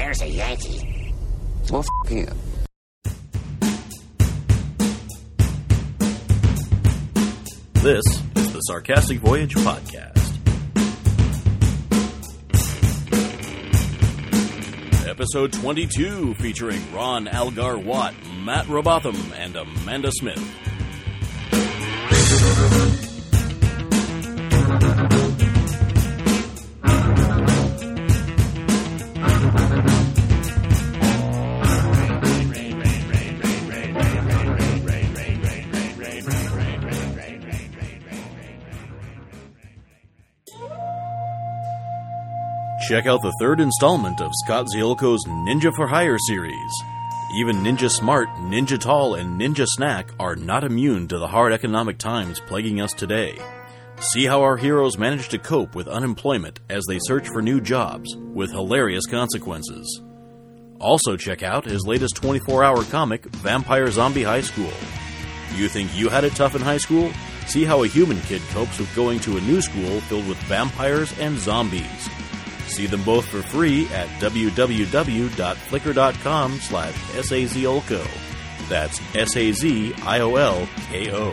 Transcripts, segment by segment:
There's a Yankee. Well, you. This is the Sarcastic Voyage Podcast. Episode 22, featuring Ron Algar Watt, Matt Robotham, and Amanda Smith. Check out the third installment of Scott Ziolko's Ninja for Hire series. Even Ninja Smart, Ninja Tall, and Ninja Snack are not immune to the hard economic times plaguing us today. See how our heroes manage to cope with unemployment as they search for new jobs, with hilarious consequences. Also check out his latest 24-hour comic, Vampire Zombie High School. You think you had it tough in high school? See how a human kid copes with going to a new school filled with vampires and zombies. See them both for free at www.flickr.com/SAZIOLKO. That's SAZIOLKO.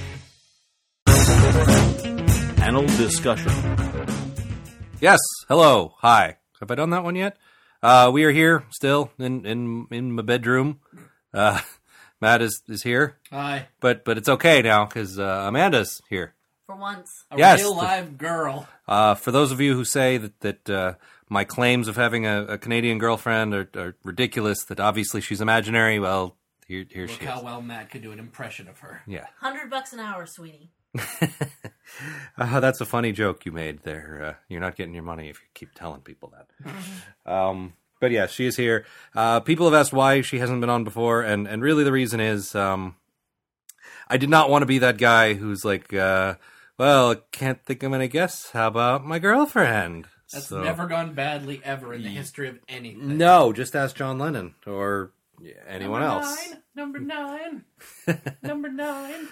Panel discussion. Yes. Hello. Hi. Have I done that one yet? We are here still in my bedroom. Matt is here. Hi. But it's okay now because Amanda's here. For once. A Yes. real live girl. For those of you who say that my claims of having a Canadian girlfriend are ridiculous, that obviously she's imaginary, well, here Look she how is. well Matt could do an impression of her. Yeah. $100 an hour, sweetie. That's a funny joke you made there. You're not getting your money if you keep telling people that. But yeah, she is here. People have asked why she hasn't been on before, and really the reason is I did not want to be that guy who's like, well, I can't think of any guess. How about my girlfriend? That's never gone badly ever in the history of anything. No, just ask John Lennon or anyone else. Number 9. Number 9.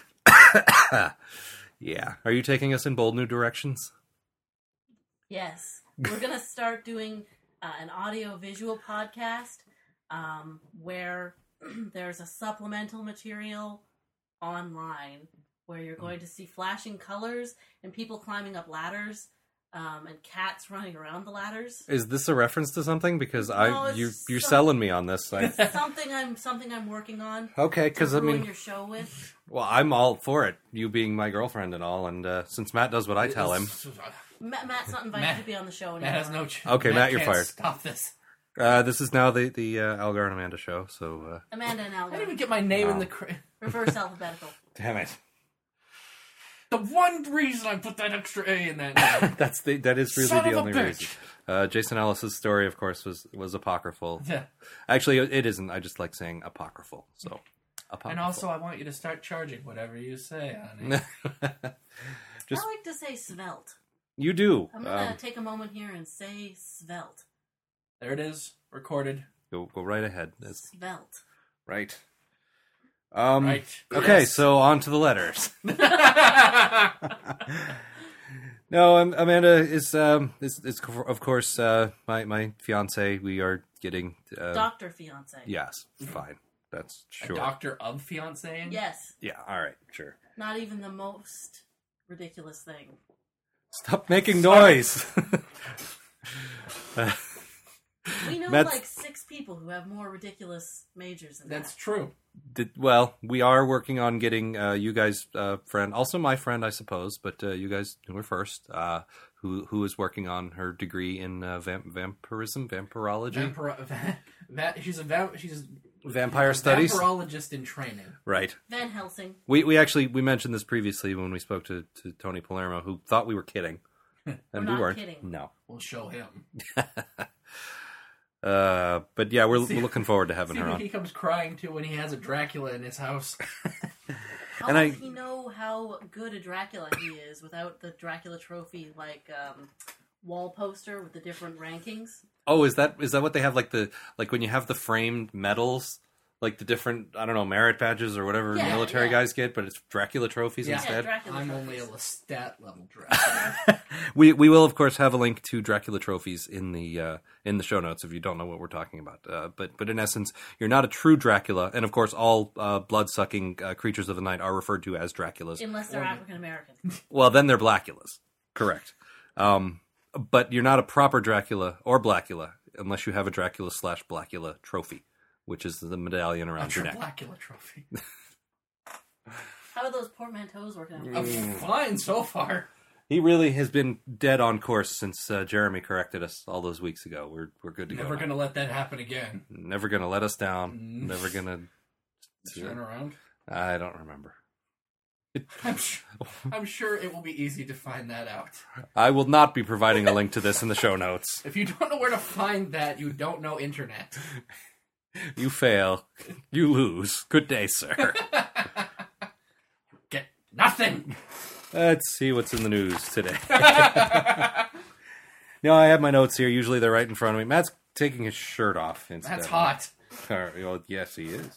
Yeah. Are you taking us in bold new directions? Yes. We're going to start doing an audio-visual podcast where there's a supplemental material online where you're going to see flashing colors and people climbing up ladders and cats running around the ladders. Is this a reference to something? Because No, you're selling me on this. something I'm working on. Okay, because I mean, your show with. well, I'm all for it. You being my girlfriend and all, and since Matt does what I tell him, Matt's not invited to be on the show anymore. Matt has no chance. Okay, Matt, you're can't fired. Stop this. this is now the Algar and Amanda show. So Amanda and I didn't Algar. even get my name in the... Reverse alphabetical. damn it, The one reason I put that extra A in that name. that is really Son the of a only bitch. reason. Jason Ellis's story, of course, was apocryphal. Yeah. Actually, it isn't. I just like saying apocryphal. So apocryphal. And also, I want you to start charging whatever you say, honey. just I like to say svelte. you do. I'm going to take a moment here and say svelte. There it is. Recorded. Go right ahead. That's Svelte. right. Right. Okay, Yes. so on to the letters. No, Amanda is of course my fiance. We are getting Doctor fiance. yes, fine. That's A sure. doctor of fiancéing? Yes. Yeah, all right, sure. Not even the most ridiculous thing. Stop making noise. We know That's- like 6 people who have more ridiculous majors than That's that. true. Well, we are working on getting you guys friend, also my friend, I suppose, but you guys were first. Who is working on her degree in vampirism, vampirology, She's vampire studies, vampirologist in training. right? Van Helsing. We mentioned this previously when we spoke to Tony Palermo, who thought we were kidding, and We're we not weren't. kidding. No, We'll show him. but yeah, we're looking forward to having See her what on. he comes crying to when he has a Dracula in his house. How And will I- he know how good a Dracula he is without the Dracula trophy wall poster with the different rankings? Oh, is that what they have like when you have the framed medals like the different, I don't know, merit badges or whatever Yeah, military yeah. guys get, but it's Dracula trophies Yeah. instead. Dracula I'm trophies. only a Lestat level Dracula. We will of course have a link to Dracula trophies in the show notes if you don't know what we're talking about. But in essence, you're not a true Dracula, and of course, all blood sucking creatures of the night are referred to as Draculas. Unless they're African American. Well, then they're Blackulas, correct? But you're not a proper Dracula or Blackula unless you have a Dracula/Blackula trophy, which is the medallion around your neck. Dracula trophy. How are those portmanteaus working out? I'm fine so far. He really has been dead on course since Jeremy corrected us all those weeks ago. We're good to go. Never now. gonna let that happen again. Never gonna let us down. Never gonna. Turn around. I don't remember. I'm sure it will be easy to find that out. I will not be providing a link to this in the show notes. If you don't know where to find that, you don't know internet. You fail. You lose. Good day, sir. Get nothing. Let's see what's in the news today. No, I have my notes here. Usually they're right in front of me. Matt's taking his shirt off instead. That's hot. Well, yes, he is.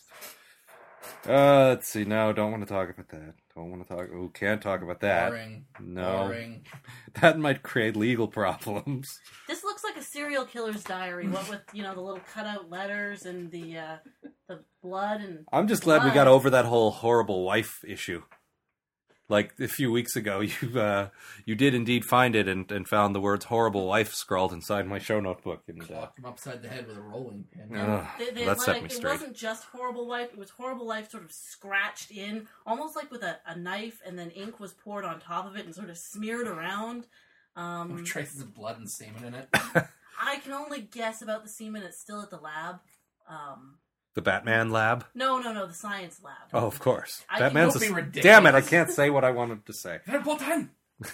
Let's see. No, don't want to talk about that. Don't want to talk. Oh, can't talk about that. Boring. No. Boring. That might create legal problems. This looks like a serial killer's diary. What with the little cutout letters and the blood and. I'm just glad we got over that whole horrible wife issue. Like a few weeks ago, you did indeed find it and found the words "horrible wife" scrawled inside my show notebook. And Clocked him upside the head with a rolling pin. that set me It straight. wasn't just horrible life; it was horrible life, sort of scratched in, almost like with a knife, and then ink was poured on top of it and sort of smeared around. With traces of blood and semen in it. I can only guess about the semen. It's still at the lab. The Batman lab. No, the science lab. Oh, of course. I Batman's. don't be ridiculous. Damn it! I can't say what I wanted to say. Verboten!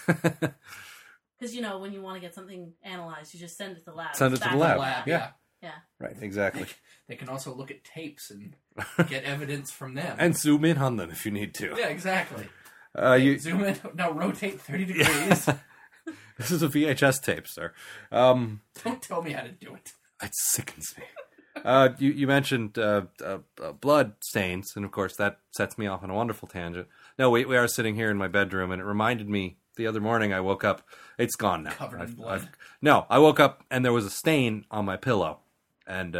Because when you want to get something analyzed, you just send it to the lab. Send it It's to back the in lab. Yeah. Right. Exactly. They can also look at tapes and get evidence from them. And zoom in on them if you need to. Yeah, exactly. You. Zoom in, now rotate 30 degrees. This is a VHS tape, sir. Don't tell me how to do it. It sickens me. You mentioned blood stains, and of course that sets me off on a wonderful tangent. No, we are sitting here in my bedroom, and it reminded me the other morning I woke up. It's gone now. Covered in blood. No, I woke up and there was a stain on my pillow, and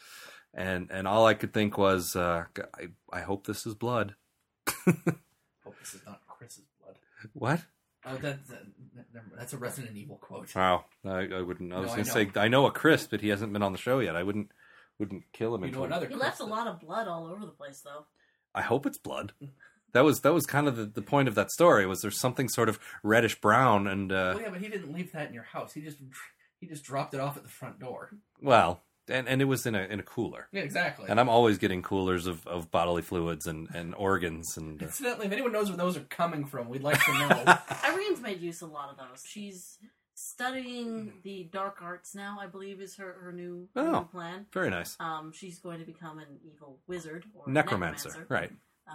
all I could think was, I hope this is blood. Hope this is not Chris's blood. What? Oh, that's a Resident Evil quote. Wow, I wouldn't. I was No, going to I say know. I know a Chris, but he hasn't been on the show yet. I wouldn't kill him. You know another He Chris left a that- lot of blood all over the place, though. I hope it's blood. That was kind of the point of that story. Was there something sort of reddish brown and Well, yeah, but he didn't leave that in your house. He just dropped it off at the front door. well, and it was in a cooler. Yeah, exactly. And I'm always getting coolers of bodily fluids and organs and. Incidentally, if anyone knows where those are coming from, we'd like to know. Irene's made use of a lot of those. She's studying the dark arts now, I believe, is her new plan. Very nice. She's going to become an evil wizard or Necromancer, right?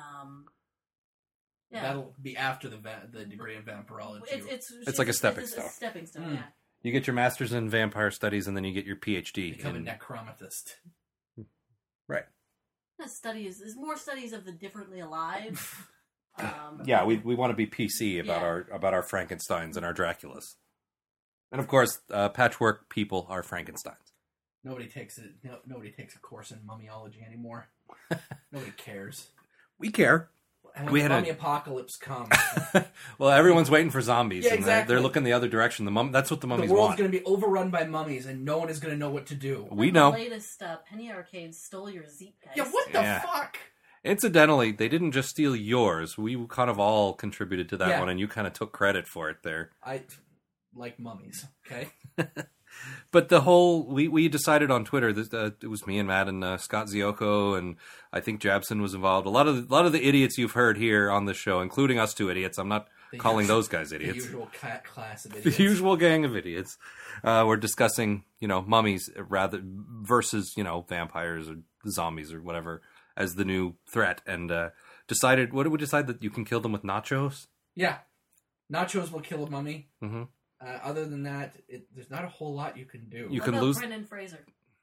Yeah. That'll be after the degree of vampirology. It's like a stepping it's stone. A stepping stone, yeah. You get your master's in vampire studies, and then you get your PhD. Become a in- necromatist. Right. There's more studies of the differently alive. Yeah, we want to be PC about our Frankensteins and our Draculas, and of course, patchwork people are Frankensteins. Nobody takes a course in mummiology anymore. Nobody cares. We care. And when We the had a- mummy apocalypse comes, Well, everyone's waiting for zombies. Yeah, and exactly. they're looking the other direction. That's what the the mummies world's want. going to be overrun by mummies, and no one is going to know what to do. We The know. latest Penny Arcade stole your Zeitgeist. Yeah, what the Yeah. fuck? Incidentally, they didn't just steal yours. We kind of all contributed to that Yeah. one, and you kind of took credit for it there. I like mummies. Okay. But the whole we decided on Twitter that it was me and Matt and Scott Zioko, and I think Jabson was involved. A lot of the idiots you've heard here on this show, including us two idiots. I'm not calling usual- those guys The idiots. usual class of The idiots. usual gang of idiots. We're discussing mummies rather versus vampires or zombies or whatever as the new threat, and decided. What did we decide, that you can kill them with nachos? Yeah. Nachos will kill a mummy. Mm-hmm. Other than that, there's not a whole lot you can do. You What can about lose. Brendan Fraser?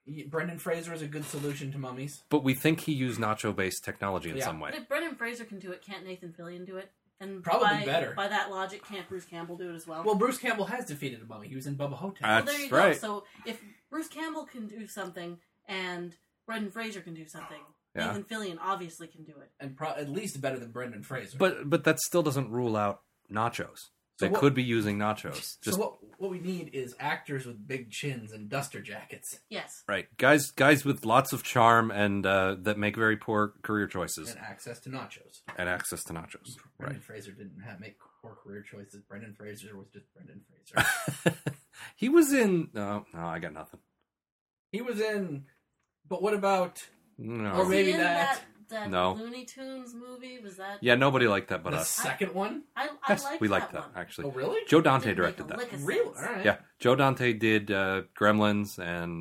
Brendan Fraser is a good solution to mummies. But we think he used nacho-based technology in Yeah. some way. But if Brendan Fraser can do it, can't Nathan Fillion do it? And Probably better. By that logic, can't Bruce Campbell do it as well? Well, Bruce Campbell has defeated a mummy. He was in Bubba Hotep. Well, there That's you right. go. So if Bruce Campbell can do something and Brendan Fraser can do something, Yeah. Nathan Fillion obviously can do it. And at least better than Brendan Fraser. But that still doesn't rule out nachos. So They what- could be using nachos. Just So what we need is actors with big chins and duster jackets Yes. right, guys with lots of charm and that make very poor career choices and access to nachos. and access to nachos. Brendan Right. Fraser didn't make poor career choices. Brendan Fraser was just Brendan Fraser. He was in. No, I got nothing. He was in. But what about? No. Or Was maybe he in that- that No. Looney Tunes movie? Was that? Yeah, nobody liked that but the us. second one? I Yes, liked we that liked that one. actually. Oh, really? Joe Dante Didn't make directed a that. lick of Real? sense. All right. Yeah, Joe Dante did Gremlins and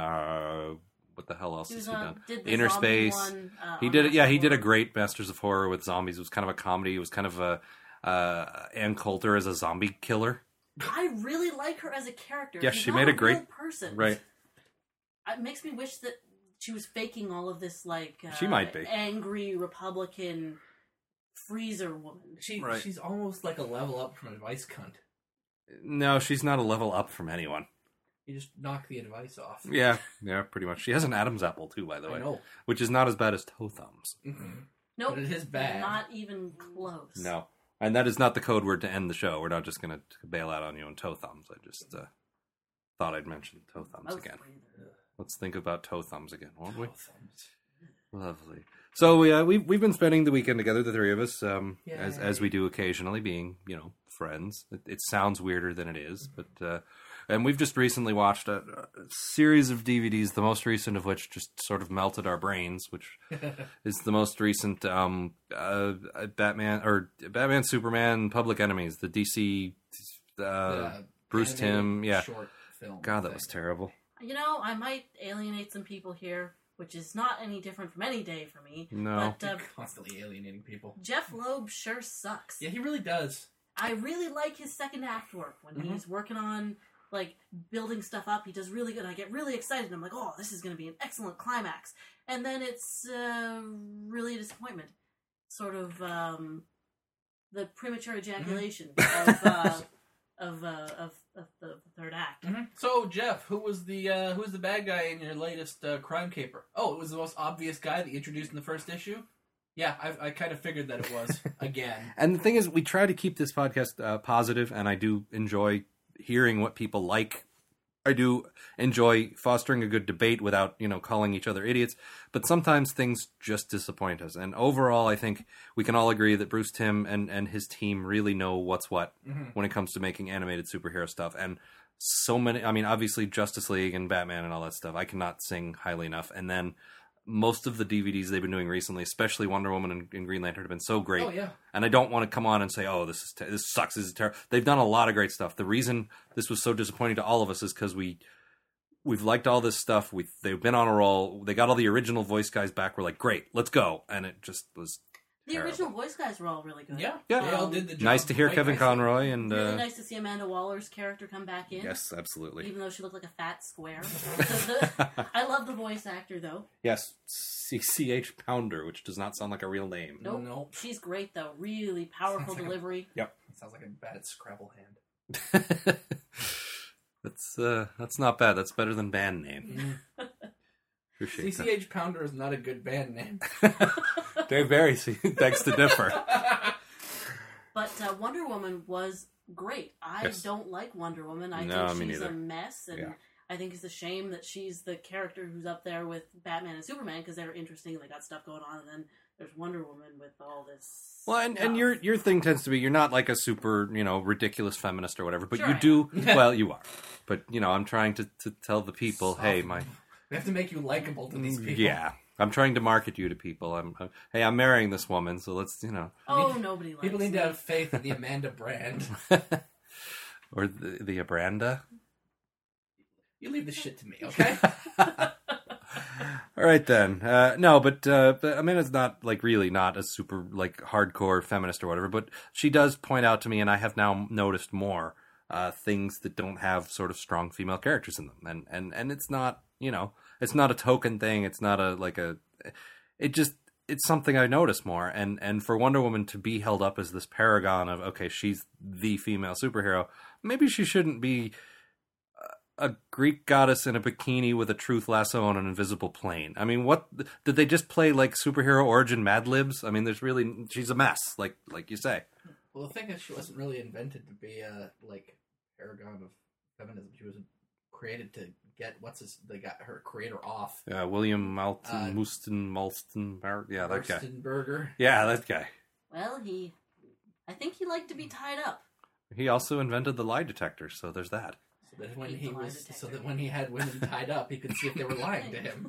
what the hell else He has was he on done? did the Inner zombie Space. one, He on did it. Yeah, he Master did a Horror. great Masters of Horror with zombies. It was kind of a comedy. It was kind of a Ann Coulter as a zombie killer. I really like her as a character. Yeah, She's she not made a real great- person. Right. It makes me wish that she was faking all of this, like She might be. angry Republican freezer woman. Right. She's almost like a level up from advice cunt. No, she's not a level up from anyone. You just knock the advice off. Yeah, pretty much. She has an Adam's apple too, by the I way, know. which is not as bad as toe thumbs. Nope, But it is bad. Not even close. No, and that is not the code word to end the show. We're not just going to bail out on you on toe thumbs. I just thought I'd mention toe thumbs Mouth again. breather. Let's think about toe thumbs again, won't we? Oh, thumbs. Lovely. So we've been spending the weekend together, the three of us, as we do occasionally, being friends. It sounds weirder than it is, but and we've just recently watched a series of DVDs. The most recent of which just sort of melted our brains, which is the most recent Batman, Superman, Public Enemies, the DC Bruce Animated Tim. Yeah, Short film. God, that thing. was terrible. I might alienate some people here, which is not any different from any day for me. No. But Constantly alienating people. Jeff Loeb sure sucks. Yeah, he really does. I really like his second act work when he's working on building stuff up. He does really good. I get really excited. I'm like, oh, this is going to be an excellent climax. And then it's really a disappointment. Sort of the premature ejaculation of the third act. So, Jeff, who was the bad guy in your latest crime caper? Oh, it was the most obvious guy that you introduced in the first issue? Yeah, I kind of figured that it was, again. And the thing is, we try to keep this podcast positive, and I do enjoy hearing what people like. I do enjoy fostering a good debate without, calling each other idiots. But sometimes things just disappoint us. And overall, I think we can all agree that Bruce Timm and his team really know what's what when it comes to making animated superhero stuff. And so many, obviously Justice League and Batman and all that stuff, I cannot sing highly enough. And then most of the DVDs they've been doing recently, especially Wonder Woman and Green Lantern, have been so great. Oh, yeah. And I don't want to come on and say, "Oh, this sucks. This is terrible." They've done a lot of great stuff. The reason this was so disappointing to all of us is because we've liked all this stuff. They've been on a roll. They got all the original voice guys back. We're like, "Great, let's go!" And it just was The terrible. original voice guys were all really good. Yeah, Yeah. they all did the job. Nice to hear quite Kevin nicely. Conroy and Really nice to see Amanda Waller's character come back in. yes, absolutely. Even though she looked like a fat square. I love the voice actor, though. Yes, CCH Pounder, which does not sound like a real name. Nope. Nope. She's great, though. Really powerful Sounds like a- delivery. Yep. Sounds like a bad Scrabble hand. That's not bad. That's better than band name. Appreciate that. CCH Pounder is not a good band name. Dave Barry begs to differ. But Wonder Woman was great. I Yes. don't like Wonder Woman. I No, think me she's neither. a mess, and Yeah. I think it's a shame that she's the character who's up there with Batman and Superman because they're interesting and they got stuff going on, and then there's Wonder Woman with all this. Well, and stuff. your thing tends to be you're not like a super ridiculous feminist or whatever, but Sure you I do. Well, you are, but I'm trying to tell the people, hey, We have to make you likable to these people. yeah, I'm trying to market you to people. Hey, I'm marrying this woman, so let's Oh, nobody likes People need me. to have faith in the Amanda brand. or the Abranda. You leave this shit to me, okay? All right then. No, but Amanda's not really not a super hardcore feminist or whatever. But she does point out to me, and I have now noticed more things that don't have sort of strong female characters in them, and it's not It's not a token thing. It's not it's something I notice more. And for Wonder Woman to be held up as this paragon of, okay, she's the female superhero, maybe she shouldn't be a Greek goddess in a bikini with a truth lasso on an invisible plane. I mean, what did they just play like superhero origin Mad Libs? I mean, she's a mess, like you say. Well, the thing is, she wasn't really invented to be a paragon of feminism. She was created to get they got her creator off. William Malston, yeah, that guy. Burger. Yeah, that guy. Well, I think he liked to be tied up. He also invented the lie detector, so there's that. So that when he had women tied up, he could see if they were lying to him.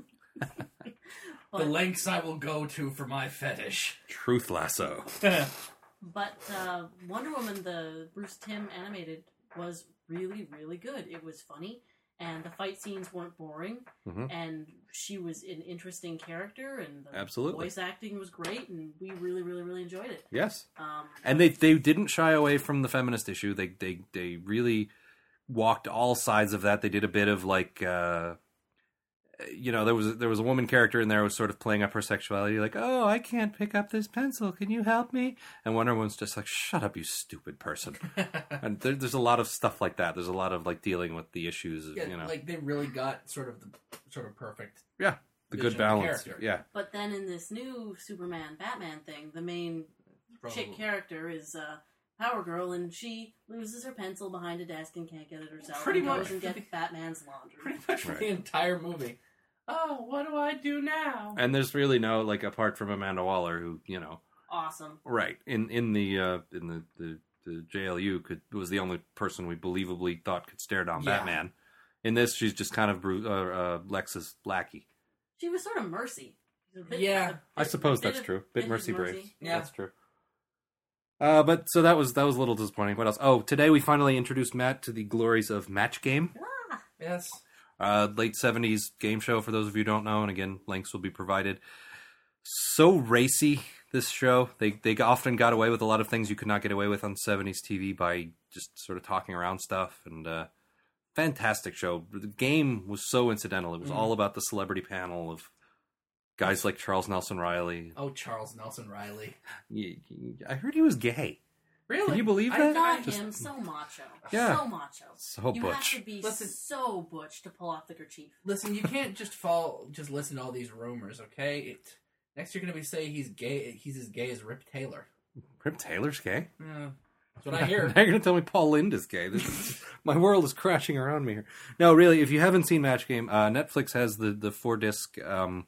The lengths I will go to for my fetish. Truth lasso. But Wonder Woman, the Bruce Timm animated, was really, really good. It was funny, and the fight scenes weren't boring, and she was an interesting character, and the voice acting was great, and we really, really, really enjoyed it. Yes. And they didn't shy away from the feminist issue. They really walked all sides of that. They did a bit of there was a woman character in there who was sort of playing up her sexuality, like, oh, I can't pick up this pencil, can you help me? And Wonder Woman's just like, shut up, you stupid person. And there's a lot of stuff like that. There's a lot of dealing with the issues of, they really got sort of perfect. Yeah, the good balance. Character. Yeah. But then in this new Superman Batman thing, the main chick character is Power Girl, and she loses her pencil behind a desk and can't get it herself. Pretty and much goes and gets Batman's laundry. Pretty much for the entire movie. Oh, what do I do now? And there's really no apart from Amanda Waller, who awesome, right in the JLU was the only person we believably thought could stare down Batman. In this, she's just kind of Lex's lackey. She was sort of Mercy. I suppose that's true. Bit Mercy Brave. Yeah, that's true. But so that was a little disappointing. What else? Oh, today we finally introduced Matt to the glories of Match Game. Yes. Late 70s game show, for those of you who don't know, and again, links will be provided. So racy, this show. They often got away with a lot of things you could not get away with on 70s TV by just sort of talking around stuff, and fantastic show. The game was so incidental. It was all about the celebrity panel of guys like Charles Nelson Riley. Oh, Charles Nelson Riley. I heard he was gay. Really? Can you believe that? Not him. So macho. Yeah. So macho. So you butch. have to be so butch to pull off the kerchief. Listen, you can't just listen to all these rumors, okay? Next you're going to be saying he's gay. He's as gay as Rip Taylor. Rip Taylor's gay? Yeah. That's what I hear. Now you're going to tell me Paul Lynde is gay. My world is crashing around me here. No, really, if you haven't seen Match Game, Netflix has the 4-disc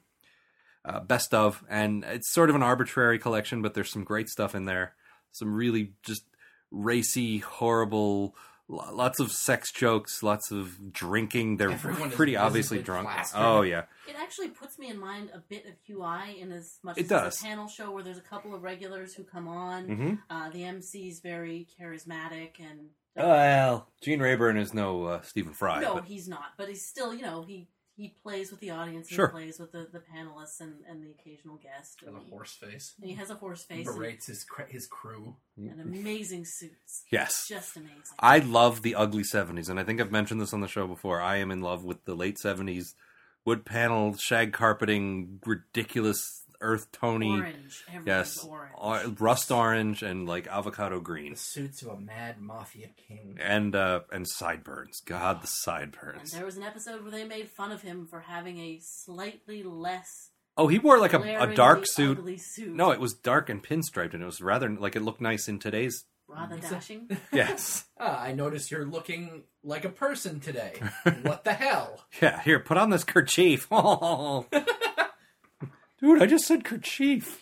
best of, and it's sort of an arbitrary collection, but there's some great stuff in there. Some really just racy, horrible, lots of sex jokes, lots of drinking. They're pretty obviously drunk. Plastered. Oh, yeah. It actually puts me in mind a bit of Hugh I, in as much It as does. It's a panel show where there's a couple of regulars who come on. Mm-hmm. The MC's very charismatic, and Well, Gene Rayburn is no Stephen Fry. no, but he's not. But he's still, he plays with the audience, and Sure. he plays with the panelists and the occasional guest. Has a horse face. And he has a horse face. Berates his crew. And amazing suits. Yes. Just amazing. I love the ugly 70s, and I think I've mentioned this on the show before. I am in love with the late 70s wood panel, shag carpeting, ridiculous earth tony. Orange. Everything's orange. Rust orange and avocado green. The suits of a mad mafia king. And sideburns. God, the sideburns. And there was an episode where they made fun of him for having a slightly less Oh, he wore a dark glaringly suit. ugly suit. No, it was dark and pinstriped, and it was rather it looked nice in today's. Rather dashing. Yes. I notice you're looking like a person today. What the hell? Yeah, here, put on this kerchief. Oh. Dude, I just said kerchief.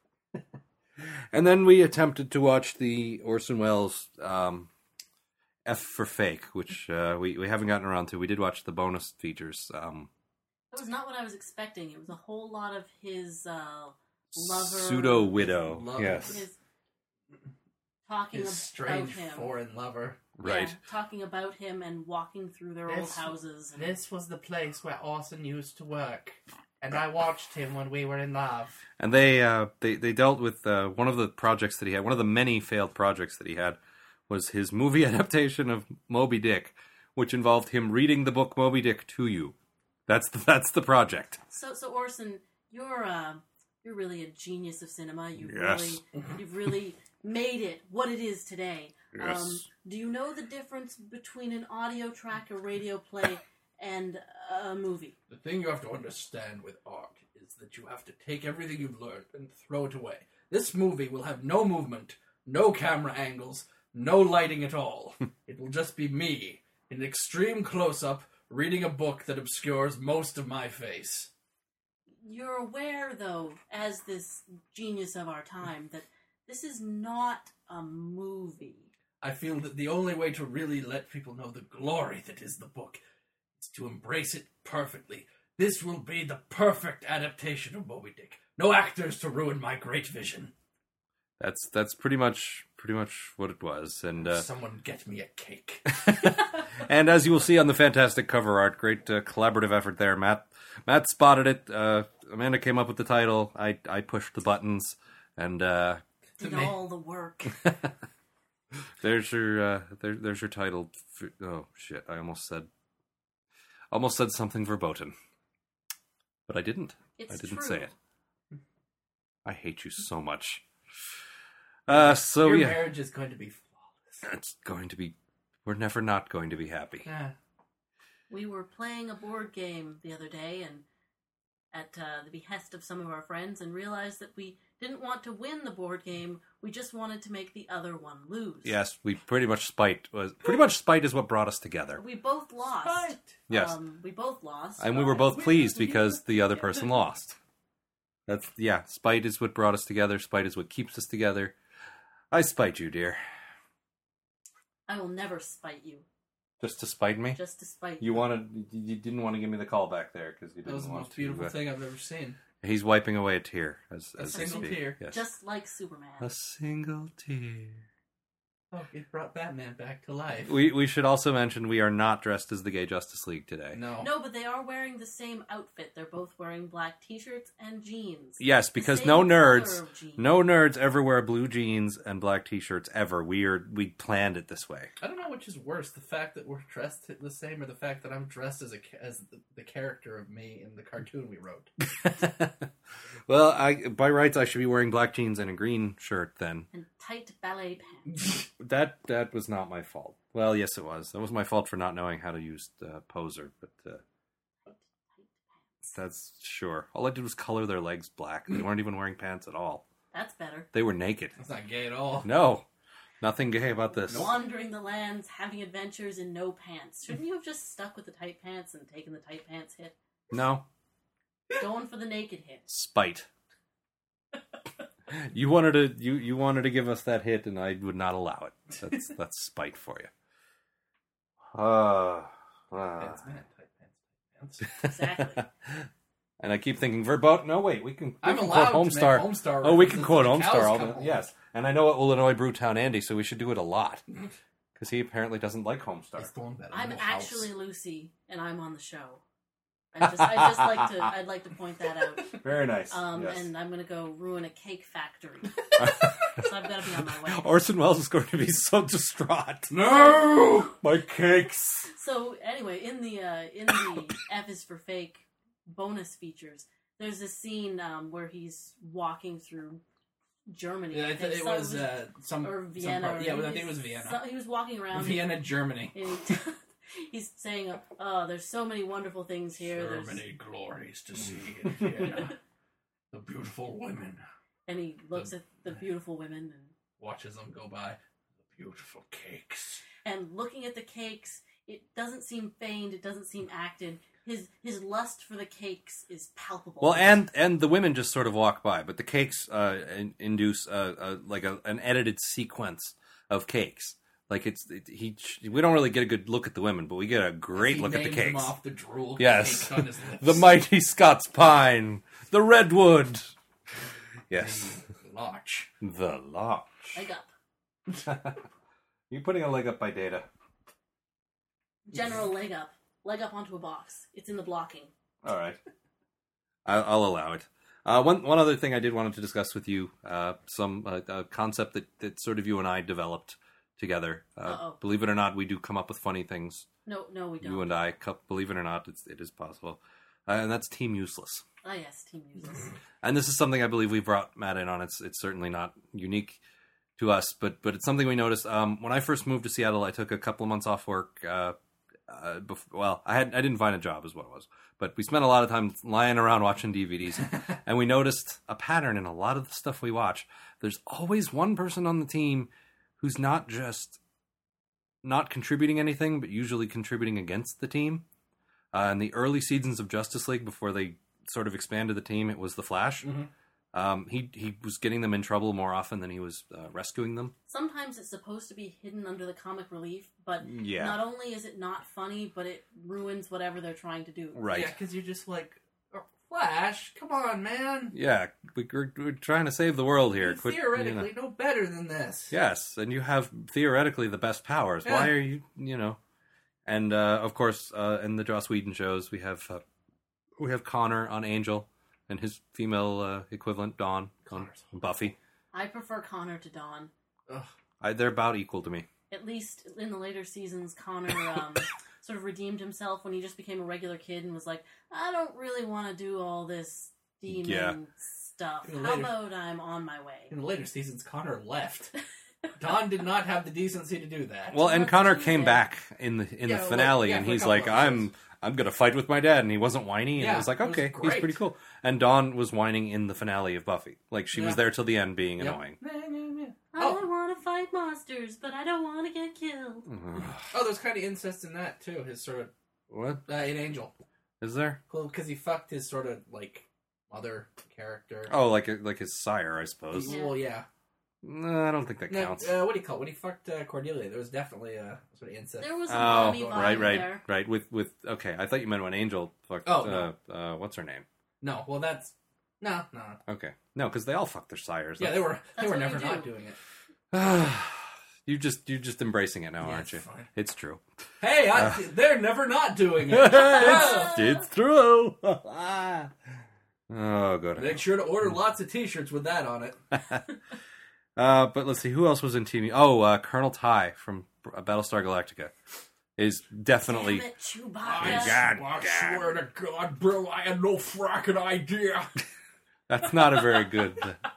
And then we attempted to watch the Orson Welles F for Fake, which we haven't gotten around to. We did watch the bonus features. That was not what I was expecting. It was a whole lot of his lover... Pseudo-widow, yes. His talking His about strange him. foreign lover. Right. Yeah, talking about him and walking through their old houses. And... This was the place where Orson used to work. And I watched him when we were in love. And they dealt with one of the projects that he had. One of the many failed projects that he had was his movie adaptation of Moby Dick, which involved him reading the book Moby Dick to you. That's the project. So Orson, you're really a genius of cinema. Yes. You've really made it what it is today. Yes. Do you know the difference between an audio track, a radio play, and a movie? The thing you have to understand with art is that you have to take everything you've learned and throw it away. This movie will have no movement, no camera angles, no lighting at all. It will just be me, in extreme close-up, reading a book that obscures most of my face. You're aware, though, as this genius of our time, that this is not a movie. I feel that the only way to really let people know the glory that is the book is to embrace it perfectly. This will be the perfect adaptation of Moby Dick. No actors to ruin my great vision. That's pretty much what it was. And Someone get me a cake. and as you will see on the fantastic cover art, great collaborative effort there. Matt spotted it. Amanda came up with the title. I pushed the buttons, and Did all the work. there's your title. Oh shit! I almost said something verboten, but I didn't. It's I didn't true. say it. I hate you so much. So Your yeah, marriage is going to be flawless. it's going to be. We're never not going to be happy. We were playing a board game the other day, and at the behest of some of our friends, and realized that we didn't want to win the board game. We just wanted to make the other one lose. Yes, we pretty much spite is what brought us together. We both lost. Right. Yes. We both lost. And we were both pleased because the other person lost. Spite is what brought us together. Spite is what keeps us together. I spite you, dear. I will never spite you. Just to spite me? Just to spite You didn't want to give me the call back there because you That was didn't the want most beautiful to. thing I've ever seen. He's wiping away a tear as A we single speak. tear. Yes. Just like Superman. A single tear. Oh, it brought Batman back to life. We should also mention we are not dressed as the Gay Justice League today. No. No, but they are wearing the same outfit. They're both wearing black t-shirts and jeans. Yes, The because same no color nerds of jeans. ever wear blue jeans and black t-shirts ever. We planned it this way. I don't know which is worse, the fact that we're dressed the same or the fact that I'm dressed as the character of me in the cartoon we wrote. Well, by rights I should be wearing black jeans and a green shirt then. And tight ballet pants. That was not my fault. Well, yes, it was. That was my fault for not knowing how to use Poser, but that's sure. All I did was color their legs black. They weren't even wearing pants at all. That's better. They were naked. That's not gay at all. No, nothing gay about this. Wandering the lands, having adventures in no pants. Shouldn't you have just stuck with the tight pants and taken the tight pants hit? No, Going for the naked hit. spite. You wanted to give us that hit, and I would not allow it. That's spite for you. Pants, man. Tight pants. Exactly. And I keep thinking verboten. No, wait, we can I'm quote allowed to Homestar. make Homestar Oh, we can references quote till the Homestar cows all come the home. yes. And I know it will annoy Brewtown Andy, so we should do it a lot because he apparently doesn't like Homestar. It's the one that I'm Animal House. actually Lucy, and I'm on the show. I'd like to point that out. Very nice. And I'm gonna go ruin a cake factory. So I've got to be on my way. Orson Welles is going to be so distraught. No! My cakes. So anyway, in the F is for Fake bonus features, there's this scene where he's walking through Germany. Yeah, it was some or some Vienna. part- yeah, I think it was Vienna. He was walking around. Vienna, Germany. And he's saying, "Oh, there's so many wonderful things here." So There's- many glories to see in Vienna. The beautiful women. And he looks at the beautiful women Watches them go by. The beautiful cakes. and looking at the cakes. It doesn't seem feigned. It doesn't seem acted. His lust for the cakes is palpable. Well, and the women just sort of walk by, but the cakes induce like an edited sequence of cakes. Like we don't really get a good look at the women, but we get a great He look at the named them cakes. off the drool Yes, cakes on his lips. the mighty Scots pine, the redwood. Yes, Larch. the larch. Leg up. You putting a leg up by Data? General leg up. Leg up onto a box. It's in the blocking. All right, I'll allow it. One other thing I did wanted to discuss with you, some concept that sort of you and I developed together. Uh-oh. Believe it or not, we do come up with funny things. No, we don't. You and I, believe it or not, it is possible. And that's Team Useless. Oh, yes, Team Useless. And this is something I believe we brought Matt in on. It's certainly not unique to us, but it's something we noticed. When I first moved to Seattle, I took a couple of months off work. I didn't find a job is what it was. But we spent a lot of time lying around watching DVDs. And we noticed a pattern in a lot of the stuff we watch. There's always one person on the team who's not just not contributing anything, but usually contributing against the team. In the early seasons of Justice League, before they sort of expanded the team, it was the Flash. Mm-hmm. He was getting them in trouble more often than he was rescuing them. Sometimes it's supposed to be hidden under the comic relief, but Yeah. not only is it not funny, but it ruins whatever they're trying to do. Right. Yeah, because you're just like, "Oh, Flash, come on, man. Yeah, we're trying to save the world here. You Quit, theoretically know better than this. Yes, and you have theoretically the best powers. Yeah. Why are you, And of course, in the Joss Whedon shows, we have Connor on Angel and his female equivalent Dawn on Buffy. I prefer Connor to Dawn. Ugh. They're about equal to me. At least in the later seasons, Connor sort of redeemed himself when he just became a regular kid and was like, I don't really want to do all this demon stuff. In How later- about I'm on my way? In the later seasons, Connor left. Dawn did not have the decency to do that. Well, and That's Connor true, came yeah. back in the Yeah, finale, yeah, and for a he's couple like, episodes. I'm gonna fight with my dad, and he wasn't whiny, and Yeah, it was like, it was okay, he's great. pretty cool. And Dawn was whining in the finale of Buffy, like she was Yeah. there till the end, being Yep. annoying. I want to fight monsters, but I don't want to get killed. Oh, there's kind of incest in that, too. His sort of, What in Angel. is there? Well, because he fucked his sort of, like, mother character. Oh, like his sire, I suppose. Yeah. Well, yeah. No, I don't think that No, counts. what do you call it? When he fucked Cordelia, there was definitely a sort of incest. There was a Oh, mommy vibe right. there. With okay, I thought you meant when Angel fucked. Oh, what's her name? No, well, that's... No. Okay, no, because they all fucked their sires. Yeah, they were That's what never we not do. doing it. You're just embracing it now, Yeah, aren't you? it's fine. It's true. Hey, they're never not doing it. it's true. Oh, go to Make sure to order lots of T-shirts with that on it. But let's see, who else was in Team? Oh, Colonel Ty from Battlestar Galactica is definitely. Damn it, Chewbacca. I swear to God, bro, I had no fracking idea. That's not a very good.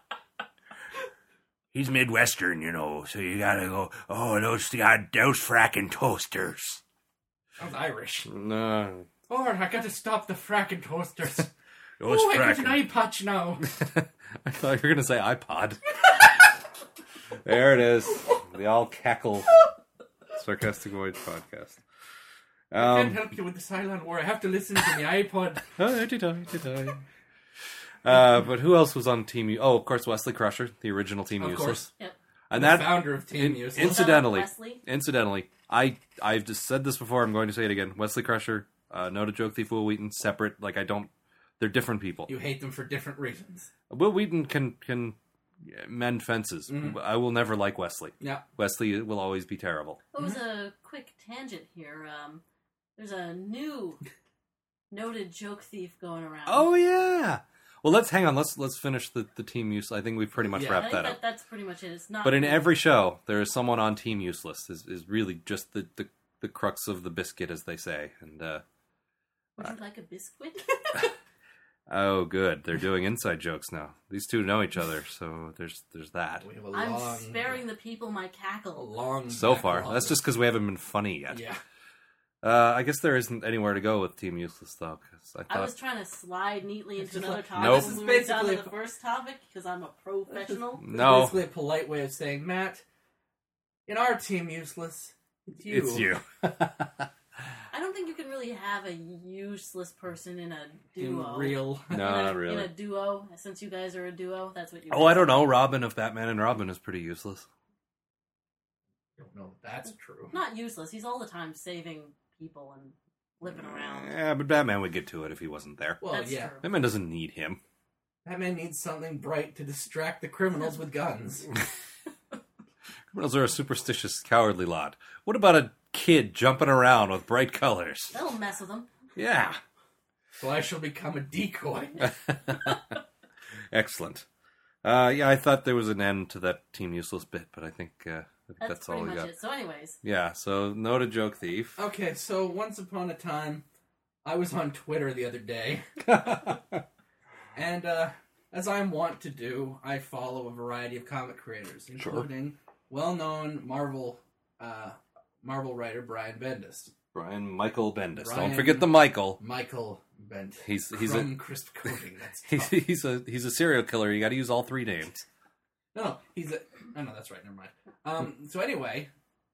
He's Midwestern, so you gotta go, oh, those fracking toasters. I was Irish. No. Oh, I got to stop the fracking toasters. Those Oh, I got an fracking... eye patch now. I thought you were going to say iPod. There it is. The all cackle Sarcastic Void podcast. I can't help you with the silent war. I have to listen to the iPod. But who else was on Team U? Oh, of course, Wesley Crusher, the original Team Of Useless. course. Yep. And The that founder of Team Useless. Incidentally, Wesley? I've just said this before. I'm going to say it again. Wesley Crusher, Noted Joke Thief, Will Wheaton, separate. Like they're different people. You hate them for different reasons. Will Wheaton can mend fences. I will never like Wesley. Yeah. Wesley will always be terrible. It was a quick tangent here. There's a new noted joke thief going around. Oh yeah. Well, let's hang on. Let's finish the Team Useless. I think we've pretty much Yeah. I wrapped think that up. that's pretty much it. It's not. But in every show, there is someone on Team Useless. Is really just the crux of the biscuit, as they say. And Would you like a biscuit? oh, good, they're doing inside jokes now. These two know each other, so there's that. We have a I'm long, sparing the people my a cackle. long So far, backlog that's of- just because we haven't been funny yet. Yeah. I guess there isn't anywhere to go with Team Useless though. Because I I thought was trying to slide neatly It's into just another like- topic Nope. when This we is were done with basically- the first topic because I'm a professional. No. It's basically a polite way of saying, Matt, in our Team Useless, it's you. it's you. I don't think you can really have a useless person in a In duo. real. No, In not a really. duo, since you guys are a duo, that's what you. Oh, I don't know. Robin of Batman and Robin is pretty useless. I don't know if that's true. Not useless. He's all the time saving people and flipping around. Yeah, but Batman would get to it if he wasn't there. Well, That's yeah. true. Batman doesn't need him. Batman needs something bright to distract the criminals with guns. Criminals are a superstitious, cowardly lot. What about a kid jumping around with bright colors? That'll mess with him. Yeah. So I shall become a decoy. Excellent. Yeah, I thought there was an end to that Team Useless bit, but I think That's all pretty we much got. it. So, anyways, Yeah, so Noted Joke Thief. Okay, so once upon a time, I was on Twitter the other day, and as I'm wont to do, I follow a variety of comic creators, including well-known Marvel writer Brian Bendis. Michael Bendis. Brian- Don't forget the Michael. Michael Bendis. He's from Crisp Coating. That's He's tough. he's a serial killer. You got to use all three names. No, he's a. Oh no, that's right. Never mind. So anyway,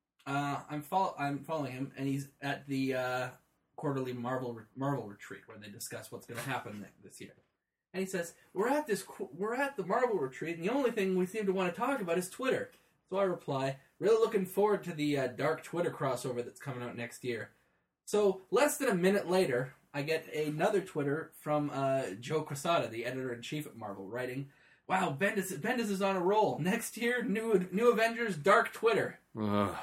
I'm following him, and he's at the quarterly Marvel retreat where they discuss what's going to happen this year. And he says, we're at the Marvel retreat, and the only thing we seem to want to talk about is Twitter. So I reply, really looking forward to the dark Twitter crossover that's coming out next year. So less than a minute later, I get another Twitter from Joe Quesada, the editor-in-chief at Marvel, writing, wow, Bendis is on a roll. Next year, new Avengers, dark Twitter. Ugh.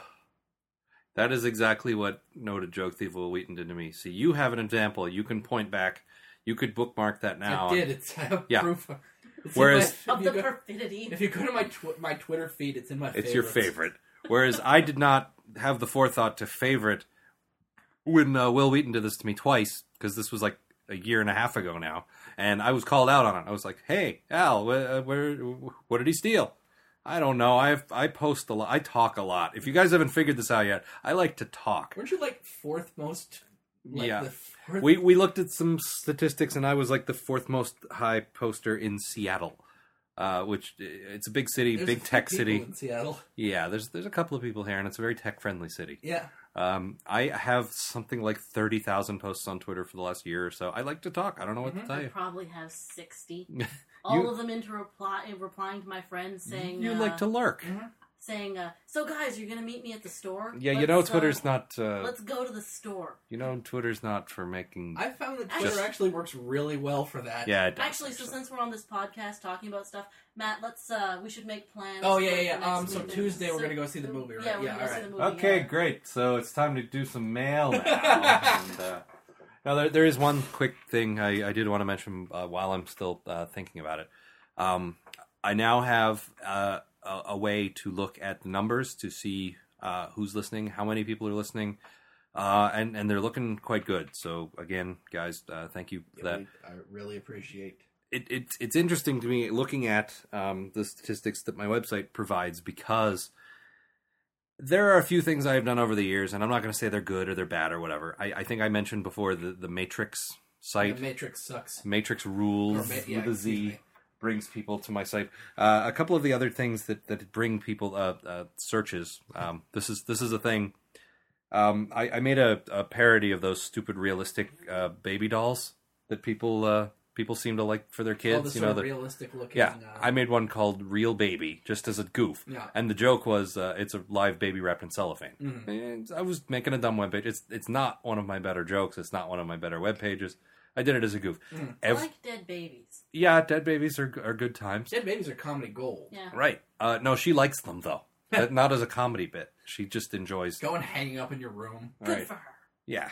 That is exactly what Noted Joke Thief Will Wheaton did to me. See, you have an example. You can point back. You could bookmark that now. I did. I have Yeah. proof. It's Whereas- of the perfidy. if you go to my Twitter feed, it's in my favorites. It's your favorite. Whereas I did not have the forethought to favorite when Will Wheaton did this to me twice, because this was like a year and a half ago now, and I was called out on it. I was like, "Hey, Al, what did he steal?" I don't know. I post a lot. I talk a lot. If you guys haven't figured this out yet, I like to talk. Weren't you like fourth most? Yeah. The fourth, We looked at some statistics, and I was like the fourth most high poster in Seattle, which it's a big city, there's big a few tech people city. in Seattle. Yeah, there's a couple of people here, and it's a very tech friendly city. Yeah. I have something like 30,000 posts on Twitter for the last year or so. I like to talk. I don't know what to tell I you. probably have 60. All of them replying to my friends saying... You like to lurk. Saying, so guys, you're going to meet me at the store? Yeah, you Let's, know Twitter's not... let's go to the store. You know Twitter's not for making... I found that Twitter Just- actually works really well for that. Yeah, it does. Actually, so since we're on this podcast talking about stuff, Matt, we should make plans. Oh for yeah, the yeah. next So meeting. Tuesday we're gonna go see the movie, right? Yeah, we're Yeah, gonna go see alright. the movie. Okay, yeah. great. So it's time to do some mail now. And, now, there is one quick thing I did want to mention while I'm still thinking about it. I now have a way to look at the numbers to see who's listening, how many people are listening, and they're looking quite good. So again, guys, thank you for that. I really appreciate. It's interesting to me looking at the statistics that my website provides, because there are a few things I've done over the years, and I'm not going to say they're good or they're bad or whatever. I think I mentioned before the Matrix site. The Matrix sucks. Matrix Rules Or with a excuse Z me. brings people to my site. A couple of the other things that bring people searches. This is a thing. I made a parody of those stupid realistic baby dolls that people seem to like for their kids. All the you sort know, of the, realistic looking. yeah, I made one called Real Baby, just as a goof. Yeah. And the joke was, it's a live baby wrapped in cellophane. Mm-hmm. And I was making a dumb webpage. It's not one of my better jokes. It's not one of my better web pages. I did it as a goof. I like dead babies. Yeah, dead babies are good times. Dead babies are comedy gold. Yeah. Right. No, she likes them, though. But not as a comedy bit. She just enjoys... Go and hanging up in your room. Good Right. for her. Yeah.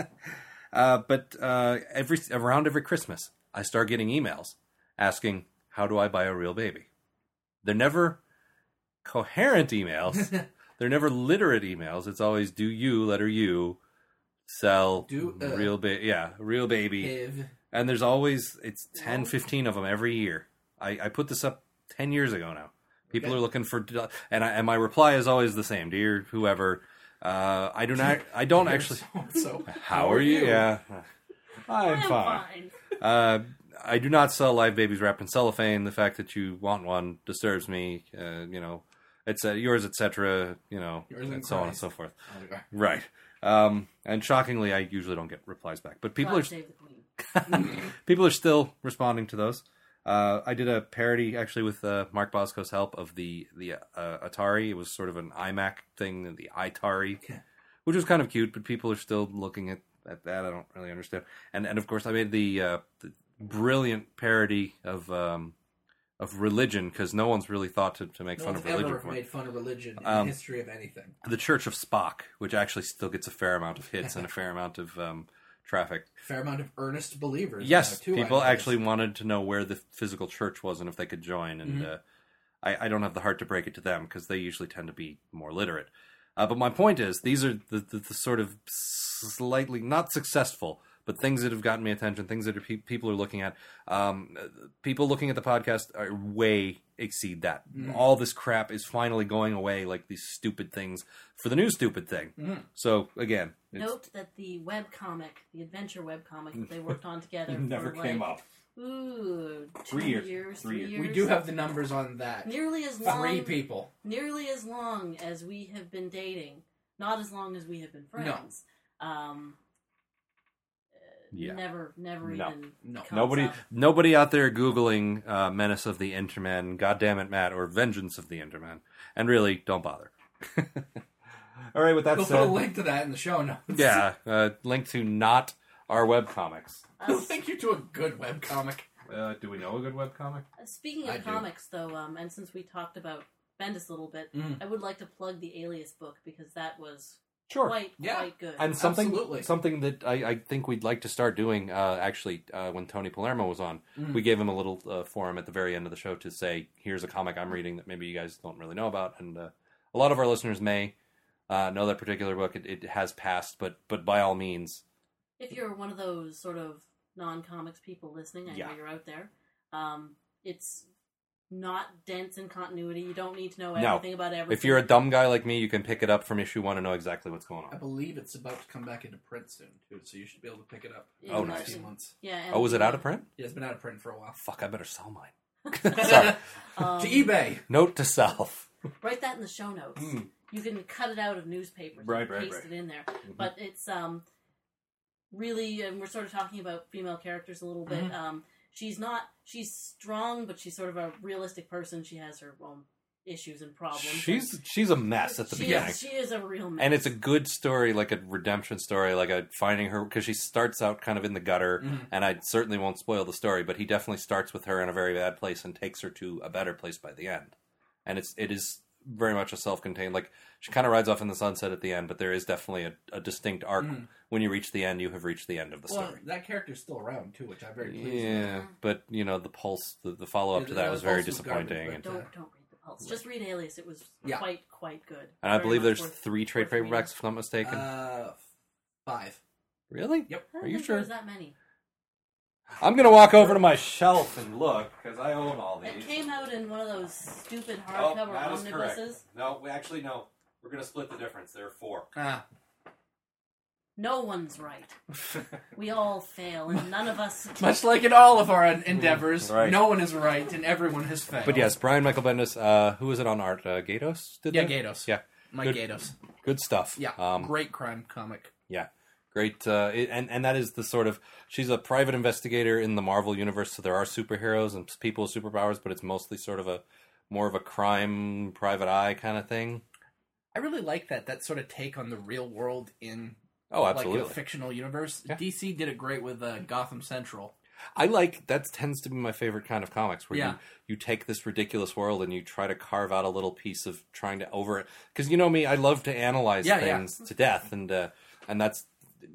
But around every Christmas, I start getting emails asking, how do I buy a real baby? They're never coherent emails. They're never literate emails. It's always, do you, letter U, sell real baby. Yeah, real baby. Piv. And there's always, it's 10, 15 of them every year. I put this up 10 years ago now. People Okay. are looking for, and my reply is always the same. Dear whoever, I don't actually, So how are you? Yeah. I'm fine. I do not sell live babies wrapped in cellophane. The fact that you want one disturbs me. It's yours, etc. Yours in and so on and Christ. so forth. Okay. Right. And shockingly, I usually don't get replies back. But people God are save the queen. people are still responding to those. I did a parody actually with Mark Bosco's help of the Atari. It was sort of an iMac thing, the iTari, which was kind of cute. But people are still looking at that. I don't really understand. And of course, I made the brilliant parody of religion, because no one's really thought to make No fun one's of religion ever before. made fun of religion in the history of anything. The Church of Spock, which actually still gets a fair amount of hits and a fair amount of traffic. Fair amount of earnest believers. Yes, too, I people noticed. actually wanted to know where the physical church was and if they could join. And I don't have the heart to break it to them because they usually tend to be more literate. But my point is, these are the sort of slightly not successful, but things that have gotten me attention, things that people are looking at. People looking at the podcast are way exceed that. All this crap is finally going away, like these stupid things, for the new stupid thing. So, again... Note that the webcomic, the adventure webcomic that they worked on together... never for came up. Ooh, 3 years. 3 years. We do have the numbers on that. Nearly as long... 3 people. Nearly as long as we have been dating. Not as long as we have been friends. Yeah. Never No. even... No. comes up. Nobody out there Googling Menace of the Enderman, Goddammit Matt, or Vengeance of the Enderman. And really, don't bother. All right, with that We'll said... put a link to that in the show notes. Yeah, link to not our webcomics. We'll link you to a good webcomic. Do we know a good webcomic? Speaking I of do. comics, though, and since we talked about Bendis a little bit, I would like to plug the Alias book, because that was Sure. quite good. And Absolutely. something that I think we'd like to start doing, when Tony Palermo was on, we gave him a little forum at the very end of the show to say, here's a comic I'm reading that maybe you guys don't really know about. And a lot of our listeners may know that particular book. It has passed, but by all means. If you're one of those sort of non-comics people listening, I know you're out there, it's not dense in continuity. You don't need to know everything about everything. If you're a dumb guy like me, you can pick it up from issue 1 and know exactly what's going I on. believe it's about to come back into print soon, too, so you should be able to pick it up. Yeah, Oh, in the next nice. few months. Yeah. And, Oh, was it out of print? Yeah, it's been out of print for a while. Fuck, I better sell mine. Sorry. To eBay. Note to self. Write that in the show notes. You can cut it out of newspapers Right, and right, paste right. it in there. But it's really, and we're sort of talking about female characters a little bit. She's strong, but she's sort of a realistic person. She has her own issues and problems. She's a mess at the beginning. She is a real mess. And it's a good story, like a redemption story, like a finding her, because she starts out kind of in the gutter, and I certainly won't spoil the story, but he definitely starts with her in a very bad place and takes her to a better place by the end. And it is very much a self-contained, like, she kind of rides off in the sunset at the end, but there is definitely a distinct arc. When you reach the end, you have reached the end of the story. That character's still around, too, which I'm very pleased with. Yeah, but, the Pulse, the follow-up to that was very disappointing. garbage, Don't read the Pulse. Just read Alias. It was quite good. And I Very believe much there's worth- 3 trade worth reading. paperbacks, if I'm not mistaken. 5. Really? Yep. I don't Are you think sure? There's that many. I'm going to walk over to my shelf and look, because I own all It these. came out in one of those stupid Oh, hardcover that is correct. omnibuses. No, no. We're going to split the difference. There are 4. No one's right. We all fail, and none of us. Much like in all of our endeavors, Right. no one is right and everyone has failed. But yes, Brian Michael Bendis, who was it on art? Gatos? Did Yeah, that? Gatos. Yeah. Mike Good. Gatos. Good stuff. Yeah, great crime comic. Yeah. Great. And that is the sort of... She's a private investigator in the Marvel universe, so there are superheroes and people with superpowers, but it's mostly sort of more of a crime, private eye kind of thing. I really like that sort of take on the real world in Oh, absolutely. like a fictional universe. Yeah. DC did it great with Gotham Central. I like... That tends to be my favorite kind of comics, where Yeah. you take this ridiculous world and you try to carve out a little piece of trying to over it. Because you know me, I love to analyze things to death, and that's,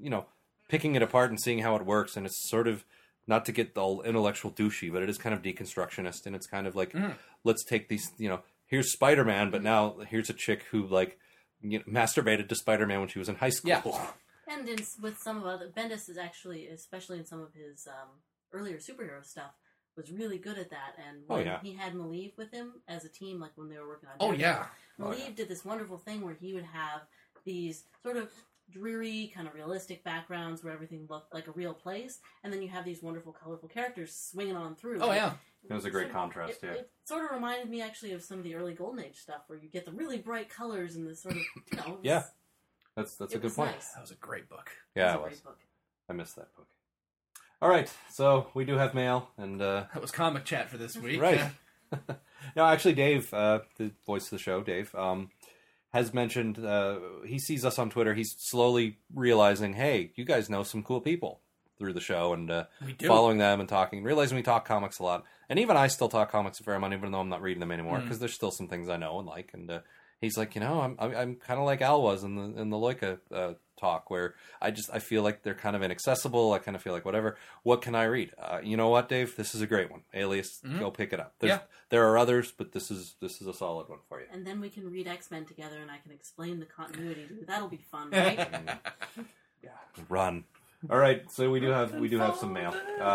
picking it apart and seeing how it works, and it's sort of, not to get all intellectual douchey, but it is kind of deconstructionist, and it's kind of like, let's take these, here's Spider-Man, but now here's a chick who, like, masturbated to Spider-Man when she was in high school. Yeah. And with some of other Bendis is actually, especially in some of his earlier superhero stuff, was really good at that. And when he had Malieve with him as a team, like when they were working on Oh, Daredevil, yeah. Malieve did this wonderful thing where he would have these sort of dreary, kind of realistic backgrounds where everything looked like a real place, and then you have these wonderful, colorful characters swinging on through. Oh, yeah. It was a great contrast, yeah. It sort of reminded me, actually, of some of the early Golden Age stuff, where you get the really bright colors and the sort of, Yeah. That's a it good was point. nice. That was a great book. Yeah, It it was a was. great book. I missed that book. All right, so we do have mail, and... That was Comic Chat for this week. Right. No, actually, Dave, the voice of the show, Dave, has mentioned he sees us on Twitter. He's slowly realizing, hey, you guys know some cool people through the show, and We do. following them and talking, realizing we talk comics a lot. And even I still talk comics a fair amount, even though I'm not reading them anymore, because there's still some things I know and like. And he's like, I'm kind of like Al was in the Loika talk where I feel like they're kind of inaccessible. I kind of feel like whatever. What can I read? You know what, Dave? This is a great one. Alias, go pick it up. There are others, but this is a solid one for you. And then we can read X-Men together, and I can explain the continuity. That'll be fun, right? Yeah, run. All right, so we do have some mail.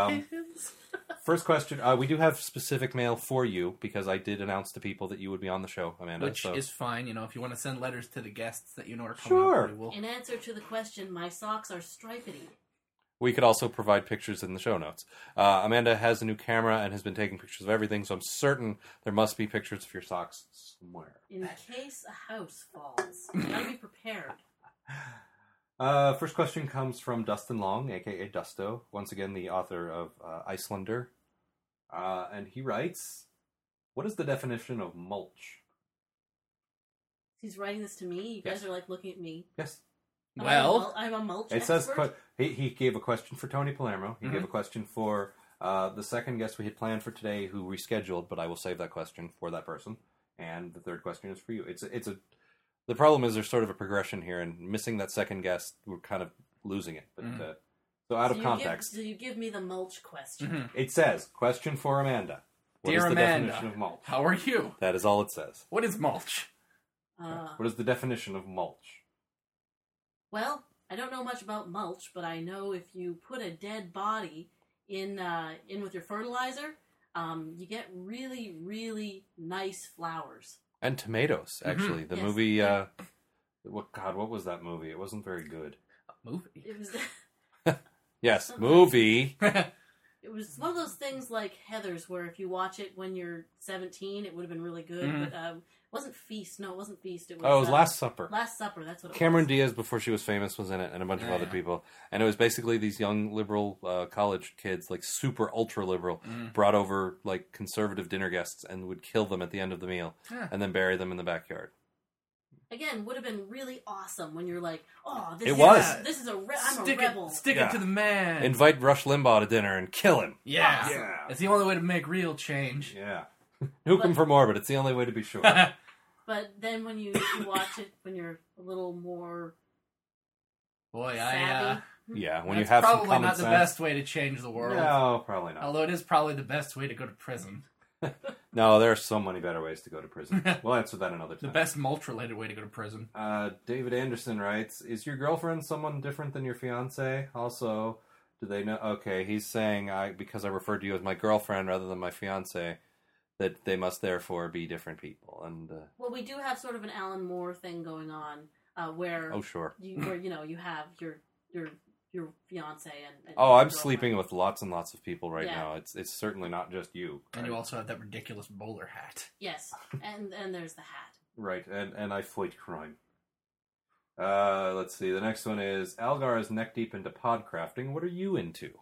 First question, we do have specific mail for you because I did announce to people that you would be on the show, Amanda. Which is fine, if you want to send letters to the guests that you know are coming Sure. up, we will. In answer to the question, my socks are stripedy. We could also provide pictures in the show notes. Amanda has a new camera and has been taking pictures of everything, so I'm certain there must be pictures of your socks somewhere. In case a house falls, you gotta be prepared. First question comes from Dustin Long, a.k.a. Dusto. Once again, the author of Icelander. And he writes, what is the definition of mulch? He's writing this to me. You guys are like looking at me. Yes. Well, I'm a mulch It expert. says, he gave a question for Tony Palermo. He gave a question for the second guest we had planned for today who rescheduled, but I will save that question for that person. And the third question is for you. The problem is there's sort of a progression here, and missing that second guest, we're kind of losing it. But so out of context. So you give me the mulch question. It says, question for Amanda. What Dear is the Amanda, definition of mulch? how are you? That is all it says. What is mulch? What is the definition of mulch? Well, I don't know much about mulch, but I know if you put a dead body in with your fertilizer, you get really, really nice flowers. And tomatoes, actually. The Yes. movie, what was that movie? It wasn't very good. Movie. It was Yes, movie. it was one of those things like Heathers, where if you watch it when you're 17, it would have been really good. But it wasn't Feast. No, it wasn't Feast. It was, Oh, it was Last Supper. Last Supper. That's what it Cameron was. Diaz, before she was famous, was in it, and a bunch of other people. And it was basically these young liberal college kids, like super ultra liberal, brought over like conservative dinner guests and would kill them at the end of the meal, and then bury them in the backyard. Again, would have been really awesome when you're like, oh, It was. This is I'm Stick a rebel. Stick Yeah. it to the man. Invite Rush Limbaugh to dinner and kill him. Yeah. Awesome. It's the only way to make real change. Yeah. Nuke him for more, but it's the only way to be sure. But then when you watch it, when you're a little more Boy, savvy, Yeah, when you that's have some probably common not sense. the best way to change the world. No, probably not. Although it is probably the best way to go to prison. No, there are so many better ways to go to prison. We'll answer that another The time. best mulch-related way to go to prison. David Anderson writes, is your girlfriend someone different than your fiance? Also, do they know? Okay, he's saying, because I referred to you as my girlfriend rather than my fiance, that they must therefore be different people. And well, we do have sort of an Alan Moore thing going on, where oh, sure. you have your fiance and Oh, your I'm girlfriend. sleeping with lots and lots of people right Yeah. now. It's certainly not just you. And you also have that ridiculous bowler hat. Yes, and there's the hat. Right, and I fight crime. Let's see. The next one is Algar is neck deep into pod crafting. What are you into?